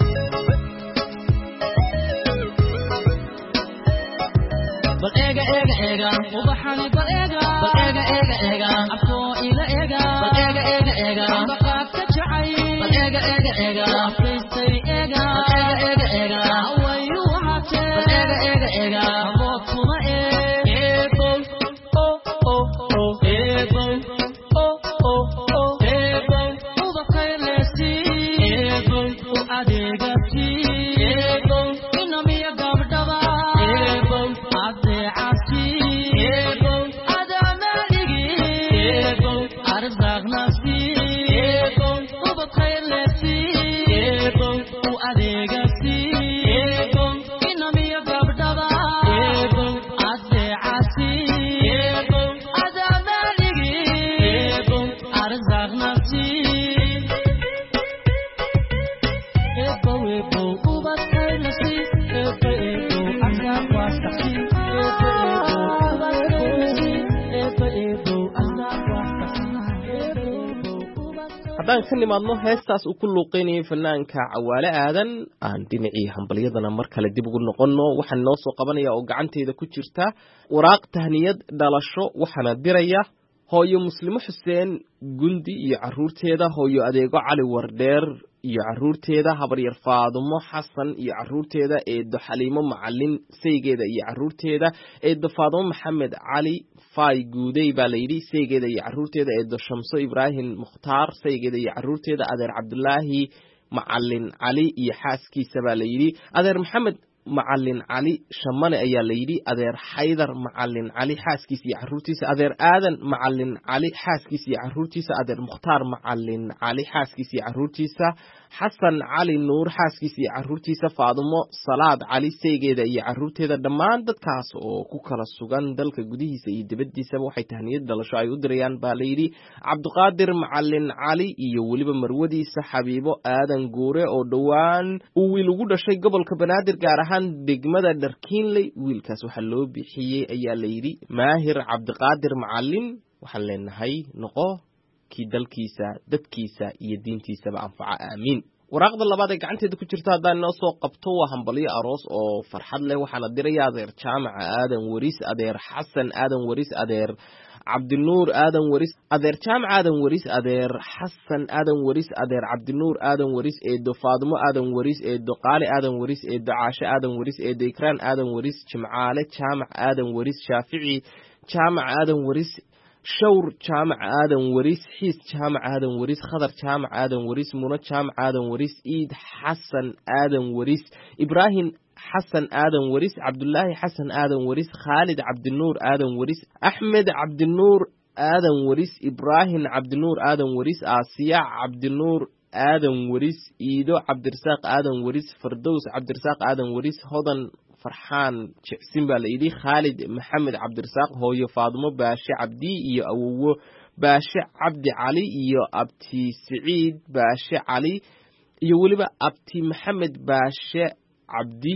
bal eega eega eega ubaxani bal eega afkoo ila eega bal eega eega eega baqaadka jacay bal eega eega eega afkaystay eega bal eega eega wayu wahatee bal eega eega eega abood kuma eebo ubakaylesi eebo u adeegati eebo inamiya gabdhaba eebo adeecasi eebo adamaligi eebo arzaqnasi eebo ubakaylesi eebo u adeegasi eebo inamiya gabdhaba eebo adeecasi eebo adamaligi eebo arzaqnasi eebo eebo ubakaylesi eebo eebo arzaqwasasi eebo eebo ubakaylesi eebo eebo arzaqwasasi eebo eebo haddaan ka nimaadno heestaas uu ku luuqeynayay fanaanka Cawaale Aadan aan dhinacii hambalyadana mar kale dib ugu noqonno waxaan noo soo qabanaya oo gacanteeda ku jirta waraaq tahniyad dhalasho waxaana diraya hooyo muslimo xuseen gundi iyo caruurteeda hooyo adeego cali wardheer iyo caruurteeda habaryar faadumo xasan iyo caruurteeda eedo xaliimo macalin saygeeda iyo caruurteeda eedo faadumo maxamed cali fay guuday baa layidhi saygeeda iyo caruurteeda eedo shamso ibraahim mukhtaar saygeeda iyo caruurteeda adeer cabdulaahi macalin cali iyo xaaskiisa baa layidhi adeer maxamed macalin cali shamane ayaa layidhi adeer xaydar macalin cali xaaskiisa iyo caruurtiisa adeer aadan macalin cali xaaskiisa iyo caruurtiisa adeer mukhtaar macalin cali xaaskiisa iyo caruurtiisa xasan cali nuur xaaskiisa iyo caruurtiisa faadumo salaad cali saygeeda iyo caruurteeda dhammaan dadkaas oo ku kala sugan dalka gudihiisa iyo dibaddiisaba waxay tahniyad dhalasho ay u dirayaan baa layidhi cabdiqaadir macalin cali iyo weliba marwadiisa xabiibo aadan guure oo dhowaan uu wiil ugu dhashay gobolka banaadir gaar ahaan degmada dharkiinley wiilkaas waxaa loo bixiyey ayaa layidhi maahir cabdiqaadir macalin waxaan leenahay noqo kii dalkiisa dadkiisa iyo diintiisaba anfaca aamiin waraaqda labaad ee gacanteeda ku jirta haddaan inoo soo qabto waa hambalyo aroos oo farxad leh waxaana diraya adeer jaamaca aadan waris adeer xasan aadan waris adeer cabdinuur aadan waris adeer jaamac aadan waris adeer xasan aadan waris adeer cabdinuur aadan waris eedo faadumo aadan waris eedo qaali aadan waris eedo caashe aadan waris eedo ikraan aadan waris jimcaale jaamac aadan waris shaafici jaamac aadan waris shawr jaamac aadan waris xiis jaamac aadan waris khadar jaamac aadan waris muno jaamac aadan waris iid xasan aadan waris ibraahim xasan aadan waris cabdulaahi xasan aadan waris khaalid cabdinuur aadan waris axmed cabdinuur aadan waris ibraahim cabdinuur aadan waris aasiya cabdinuur aadan waris iido cabdirasaaq aadan waris fardows cabdirasaaq aadan waris hodan farxaan jecsin baa layidhi khaalid maxamed cabdirasaaq hooyo faadumo baashe cabdi iyo awowo baashe cabdi cali iyo abti siciid baashe cali iyo weliba abti maxamed baashe cabdi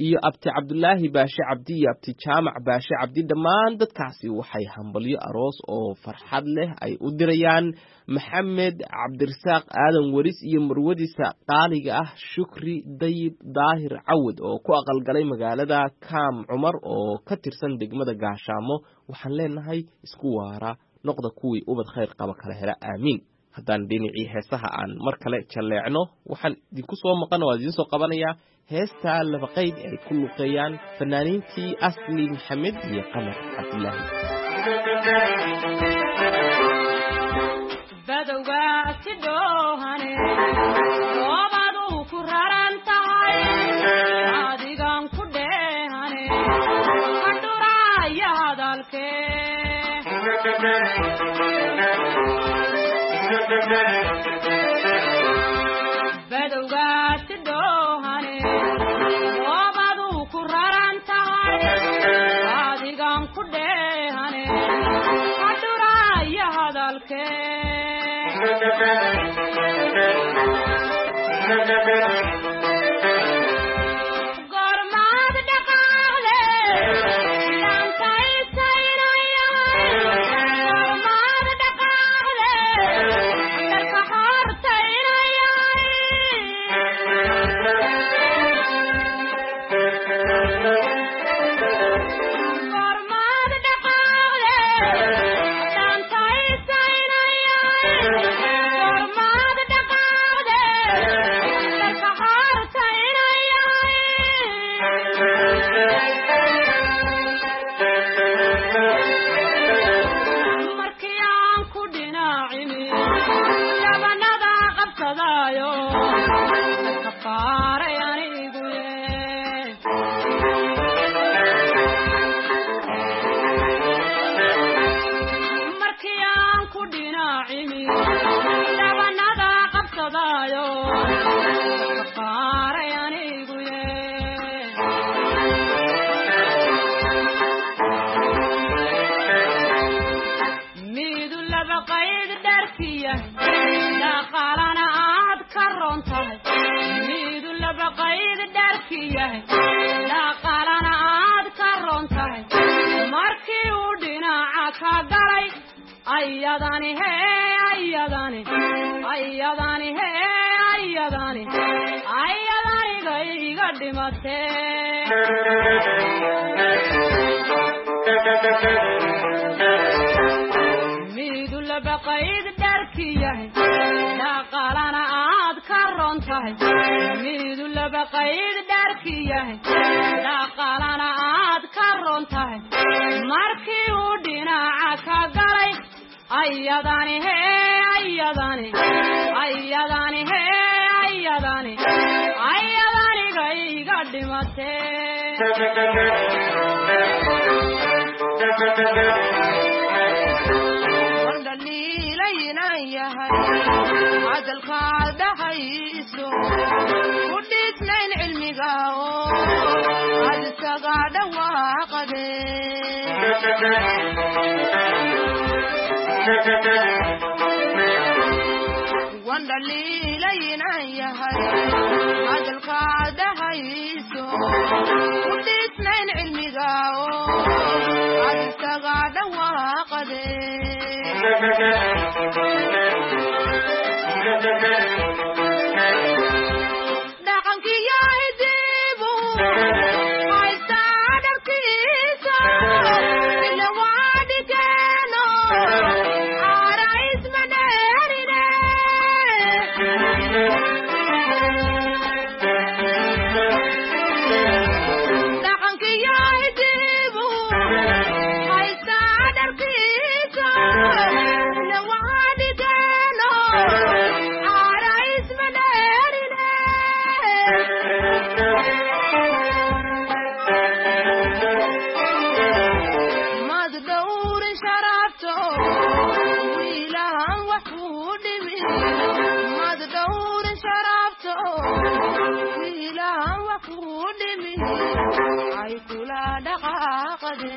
iyo abti cabdulaahi baashe cabdi iyo abti jaamac baashe cabdi dhammaan dadkaasi waxay hambalyo aroos oo farxad leh ay u dirayaan maxamed cabdirasaaq aadan waris iyo marwadiisa qaaliga ah shukri dayib daahir cawad oo ku aqalgalay magaalada kaam cumar oo ka tirsan degmada gaashaamo waxaan leenahay isku waara noqda kuwii ubad khayr qaba kala hela aamiin haddaan dhinacii heesaha aan mar kale jalleecno waxaan idinku soo maqan oo idiin soo qabanayaa heesta laba qayd ay ku luqeeyaan fanaaniintii asli maxamed iyo qamar cabdulaahi badowga sidoohane oobadu ku raran tahay adigan ku dheehane hadhuraya hadalkee badowga sidoohane oobadu ku raran tahay adigan ku dheehane hadhuraya hadalkee gormaad dhaqaale gormaad dhaqaale dalka hortaynayagormaad dhaqaale ayadani he ayadani ayadani he ayadani ayadani gayga dhimate midu laba qayd dharkiyahay dhaqaalana aad ka ron tahay midu laba qayd dharkiyahay dhaqaalana aad ka ron tahay markii uu dhinaca ka galay ayadani he ayadani ayadani he ayadani ayadani gayga dhimate wandaliilaynan yahay hadalkaad dhahayso ku dhiisnayn cilmiga oo ad isaga dhawaaqade wandaliilaynan yahay hadalkaad dhahayso ku dhiisnayn cilmiga oo ad isaga dhawaaqade dhaqankiyo hidibu haystaa dharkiisa ila waadhikeeno ay kula dhaqaaqade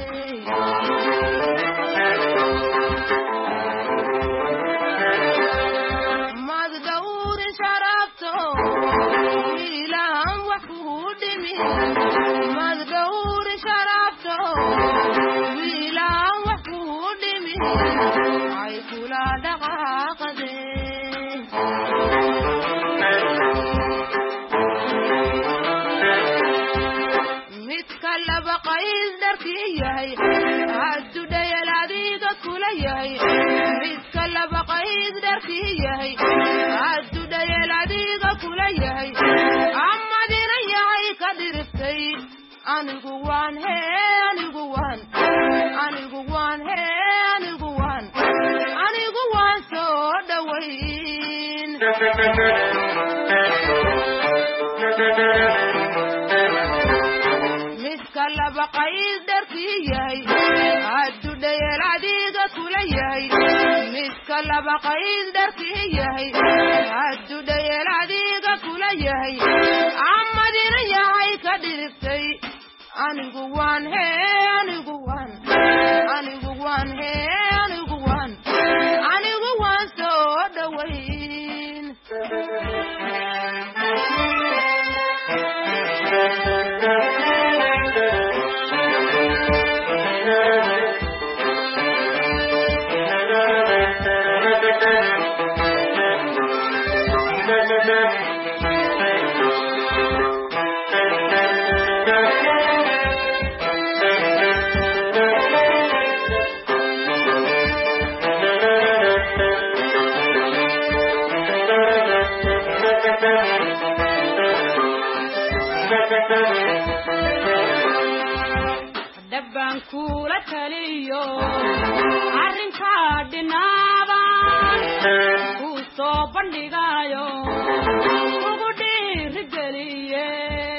mad dhawrin sharafto ilahan wax ku dhimi ay kula dhaqaaqade midka laba qays dharkii yahay haddu dhayal adiga kula yahay midka laba qays dharkii yahay haddu dhayal adiga kula yahay amadina yahay ka dhirtay anigu waan soo dhawayn midka laba qays dharkii yahay haddu dhayal adiga kula yahay midka laba qays dharkii yahay haddu dhayal adiga kula yahay amadina yahay ka dhirtay anigu waan soo dhawayn dabban kula taliyo arrinka dhinaaban ku soo bandhigayo ugu dhiirigeliye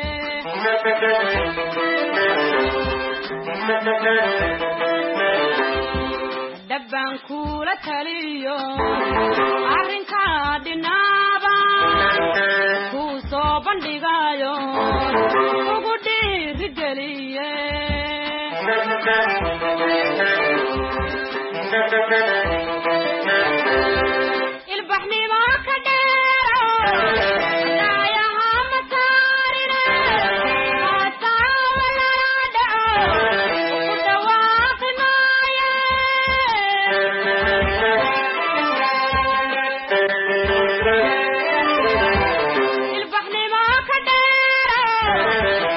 dabban kula taliyo arrinka dhinaaban ku soo bandhigayo ugu dhiirigeliye ilbaxnimo ka dheero daayaha mataarine haasawa lala dhaco ku dhawaaqi maaye ilbaxnimo ka dheero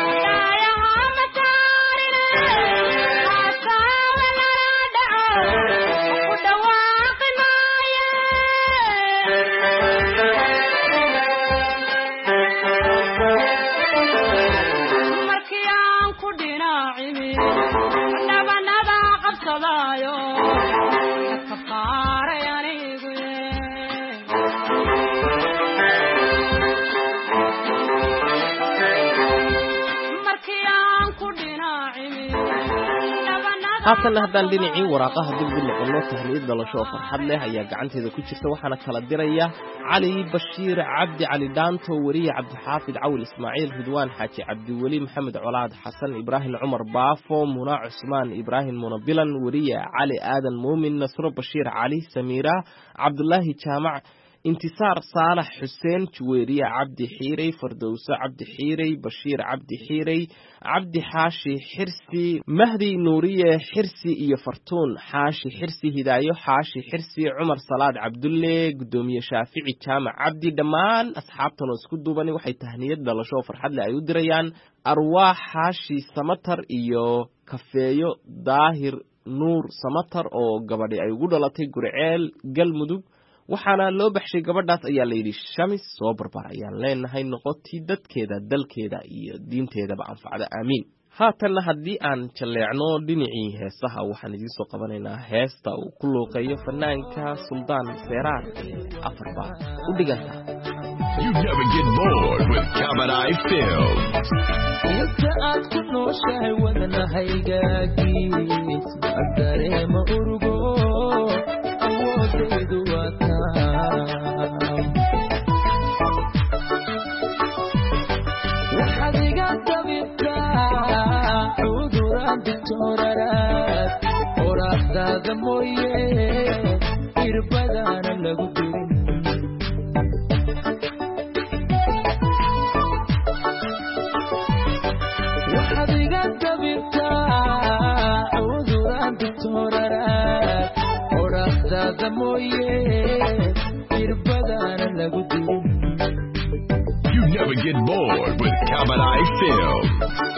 haatanna haddaan dhinacii waraaqaha dib u noqonno tahniyad dhalasho oo farxad leh ayaa gacanteeda ku jirta waxaana kala diraya cali bashiir cabdi cali dhaanto weriye cabdixaafid cawil ismaaciil ridwaan xaaji cabdiweli maxamed colaad xasan ibraahim cumar baafo muna cusmaan ibraahim munabilan weriye cali aadan muumin nasro bashiir cali samiira cabdulaahi jaamac intisaar saalax xuseen juweeriye cabdi xiirey fardowso cabdi xiirey bashiir cabdi xiirey cabdi xaashi xirsi mahdi nuuriye xirsi iyo fartuun xaashi xirsi hidaayo xaashi xirsi cumar salaad cabdulle gudoomiye shaafici jaamac cabdi dhammaan asxaabtan oo isku duubani waxay tahniyad dhalasho oo farxad leh ay u dirayaan arwaax xaashi samatar iyo kafeeyo daahir nuur samatar oo gabadhi ay ugu dhalatay gurceel galmudug waxaana loo baxshay gabadhaas ayaa layidhi shamis soo barbar ayaan leenahay noqotii dadkeeda dalkeeda iyo diinteedaba anfacda aamiin haatanna haddii aan jalleecno dhinacii heesaha waxaan idiin soo qabanaynaa heesta uu ku luuqeeyo fanaanka suldaan seeraar ee afarba u dhiganta You never get bored with Cabaret Films. Inta aad ku nooshahay wadnahaygaagis ma dareema urugo awoodaydu waa taa waxaad iga dabibtaa cuduraan digtooraraad oraahdaada mooye irbadaana lagu dirin qaada mooye irbadana lagu dilin. You never get bored with Kabadai Films.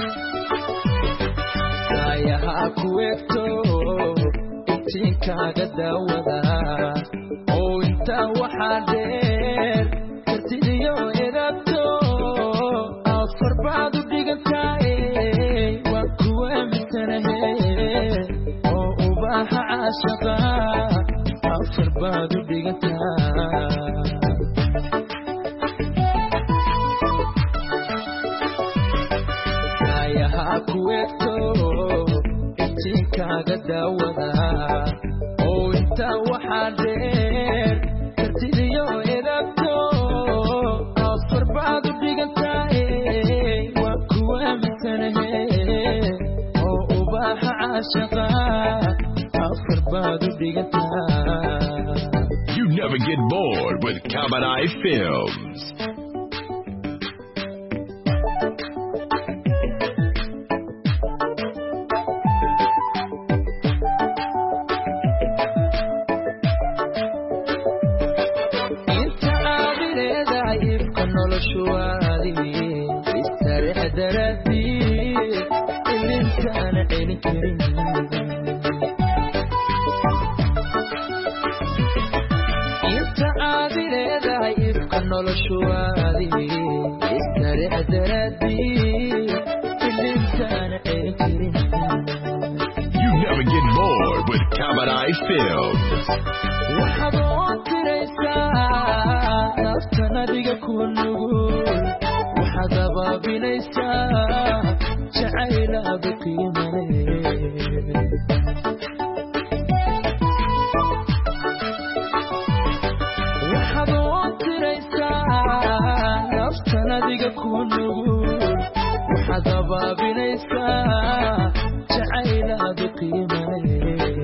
Ayaha kuwekto intinkaaga daawada oo inta waxaa dheer kartidiyo edabto afar baad u dhigantahay waa kuwa misanahe oo ubaxa caashaqa afar baad u dhigantahay. Ayaha kuwekto intinkaaga daawada oo inta waxaa dheer kartidiyo edabto afar baad u dhigantahay waa kuwa misanahe oo ubaxa caashaqa afar baad u dhigantahay. You never get bored with Kabadai Films. You never get bored with Kabadai Films. waxaad oo tiraysaa naftan adiga ku nugul waxaad abaabinaysaa jacaylaada qiimale. waxaad oo tiraysaa naftan adiga ku nugul waxaad abaabinaysaa jacaylaada qiimale.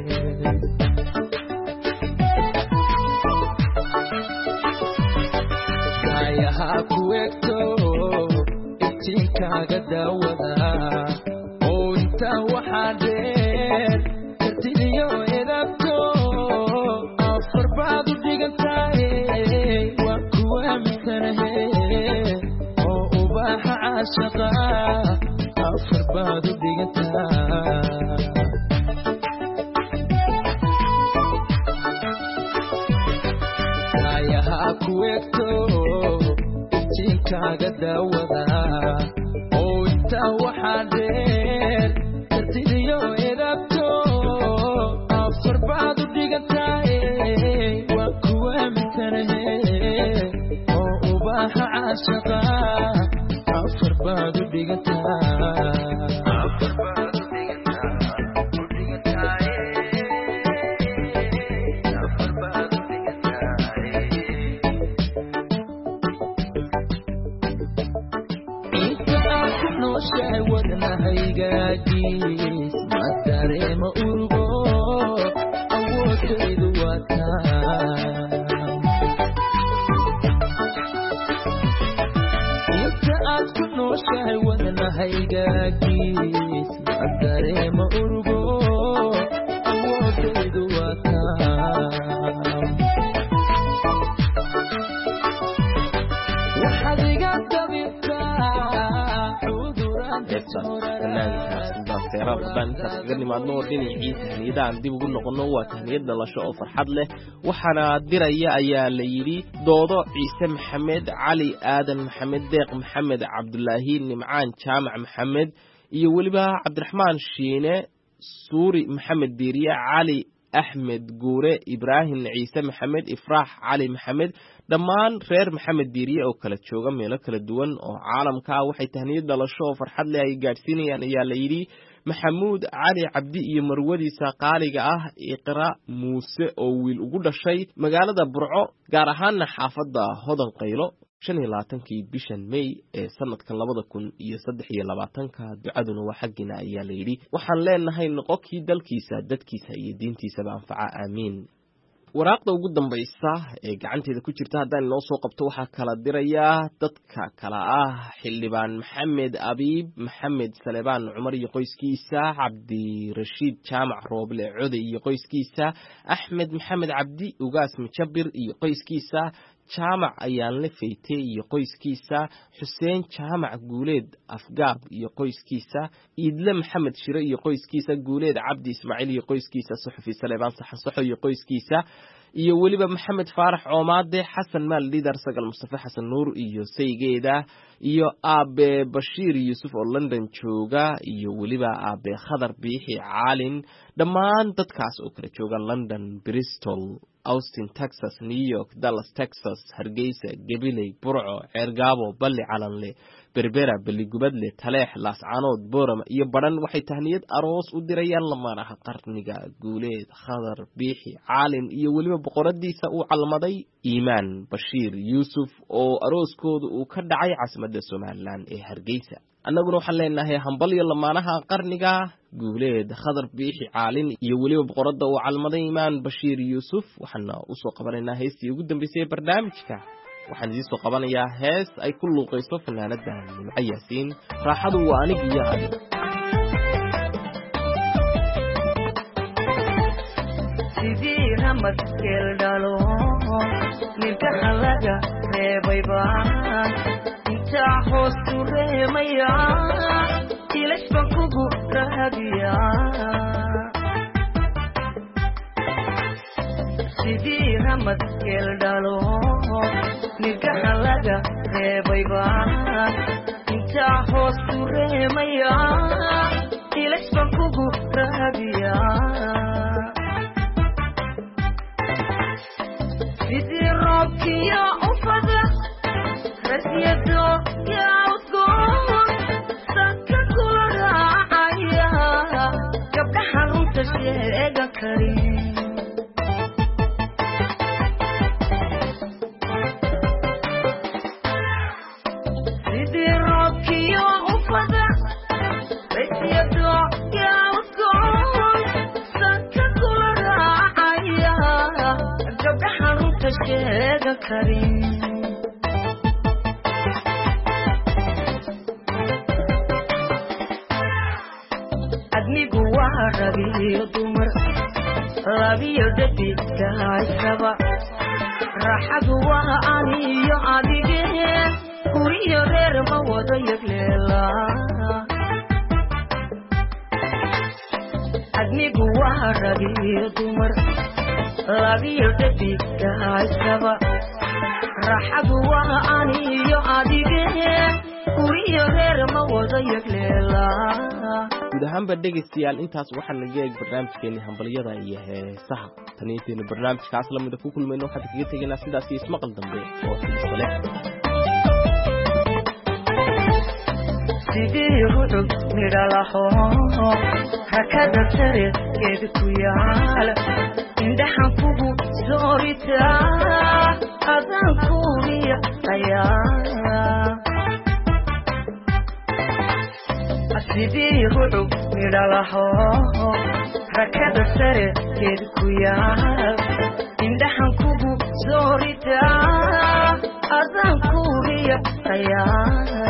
ayaha kuwekto intinkaaga daawada oo inta waxaa dheer kartidiyo edabto afar baad u dhigantahay waa kuwa misanahe oo ubaxa caashaqa afar baad u dhigantahay. ayaha kuwekto intinkaaga daawada oo inta waxaa dheer kartidiyo edabto afar baad u dhigantahay waa kuwa misanahe oo ubaxa caashaqa afar baad u dhigantahay. wadnahaygaagis ma dareema urugo awoodaydu waa taan inta aad ku nooshahay wadnahaygaagis ma dareema urugo awoodaydu waa taan waxaad iga dabirtaa intaas kaga nimaadno oo dhinacii tahniyadaan dib ugu noqono waa tahniyad dhalasho oo farxad leh waxaana diraya ayaa la yidhi doodo ciise maxamed cali aadan maxamed deeq maxamed cabdulaahi nimcaan jaamac maxamed iyo weliba cabdiraxmaan shiine suuri maxamed diiriye cali axmed guure ibraahim ciise maxamed ifraax cali maxamed dhammaan reer maxamed diiriye oo kala jooga meelo kala duwan oo caalamka ah waxay tahniyad dhalasho oo farxad leh ay gaadhsiinayaan ayaa la yidhi maxamuud cali cabdi iyo marwadiisa qaaliga ah iqra muuse oo wiil ugu dhashay magaalada burco gaar ahaana xaafadda hodan qaylo 25kii bishan May ee sanadkan 2023 ducaduna waa xaqina ayaa la yiri waxaan leenahay noqokii dalkiisa dadkiisa iyo diintiisa anfaca aamiin waraaqda ugu dambaysa ee gacanteeda ku jirta haddaan inoo soo qabto waxaa kala dirayaa dadka kala ah xildhibaan maxamed abiib maxamed salebaan cumar iyo qoyskiisa cabdirashiid jaamac rooble code iyo qoyskiisa axmed maxamed cabdi ugaas mujabir iyo qoyskiisa jaamac ayaanle feyte iyo qoyskiisa xuseen jaamac guuleed afgaab iyo qoyskiisa iidle maxamed shire iyo qoyskiisa guuleed cabdi ismaaciil iyo qoyskiisa suxufi salebaan saxansaxo iyo qoyskiisa iyo weliba maxamed faarax coomaade xasan maal liidar sagal mustafa xasan nuur iyo saygeeda iyo aabe bashiir yuusuf oo london jooga iyo weliba aabe khadar biixi caalin dhammaan dadkaas oo kala jooga london bristol austin texas new york dallas texas hargeysa gabiley burco ceergaabo balli calanle berbera balligubadle taleex laascaanood boorama iyo badhan waxay tahniyad aroos u dirayaan lamaanaha qarniga guuleed khadar biixi caalin iyo weliba boqoradiisa uu calmaday iimaan bashiir yuusuf oo arooskooda uu ka dhacay caasimadda somalilan ee hargeysa annaguna waxaan leenahay hambalyo lamaanaha qarniga guuleed khadar biixi caalin iyo weliba boqoradda uu calmaday iimaan bashiir yuusuf waxaana usoo qabanaynaa heestii ugu dambeysay ee barnaamijka waxaan idiin soo qabanayaa hees ay ku luuqayso fanaanada nimco yaasiin raaxadu waa anig iyo adig sidii ramad geeldhalo ninka halaga reebay baan intaa hoostu reemaya ilash baan kugu raadiya sidii ramad geeldhalo ninka halaga reebay baan intaa hoostu reemaya ilash baan kugu raadiya sidii roobkiya ufada rasyado yaa udgoon sanka kula raacaya gabdhaha runta sheega karin sidii roobkiya ufada rasyado yaa udgoon sanka kula raacaya gabdhaha runta sheega karin adnigu waa rabiyo dumar labiyo dhadigka haysaba raaxadu waa aniyo adige guriyo reer ma wada yagleela adnigu waa rabiyo dumar labiyo dhadigka haysaba raaxadu waa aniyo adige guriyo reer ma wada yagleela guud ahaanba dhegaystayaal intaas waxaa naga eeg barnaamijkeeni hambalyada iyo heesaha taniinteenu barnaamijkaas lamida ku kulmayno waxaan kaga tegaynaa sidaas iyo ismaqal dambe oo xiiso leh sidii rucub midhalaho rakada sare geed ku yaal indhaxan kugu sooritaa adaan kuuliya ayaa sidii rucub midhalaho rakada sare geed ku yaal indhaxan kugu sooritaa adaan kuuliya ayaa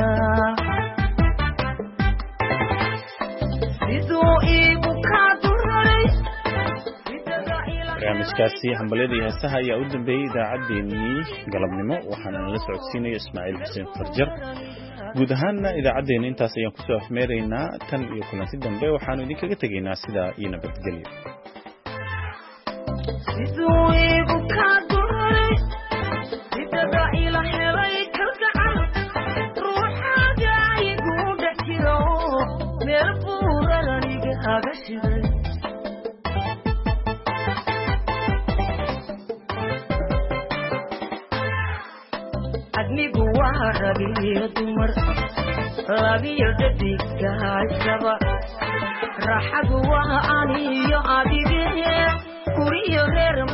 barnaamijkaasi hambalyada iyo heesaha ayaa u dambeeyey idaacaddeenii galabnimo waxaana nala socodsiinaya ismaaciil xuseen farjar guud ahaanna idaacaddeenna intaas ayaan kusoo afmeeraynaa tan iyo kulanti dambe waxaanu idinkaga tegaynaa sidaa iyo nabadgelyo adnigu waa rabiyo dumar labiyo dhadigka haysaba raaxadu waa aniyo adige guriyo reer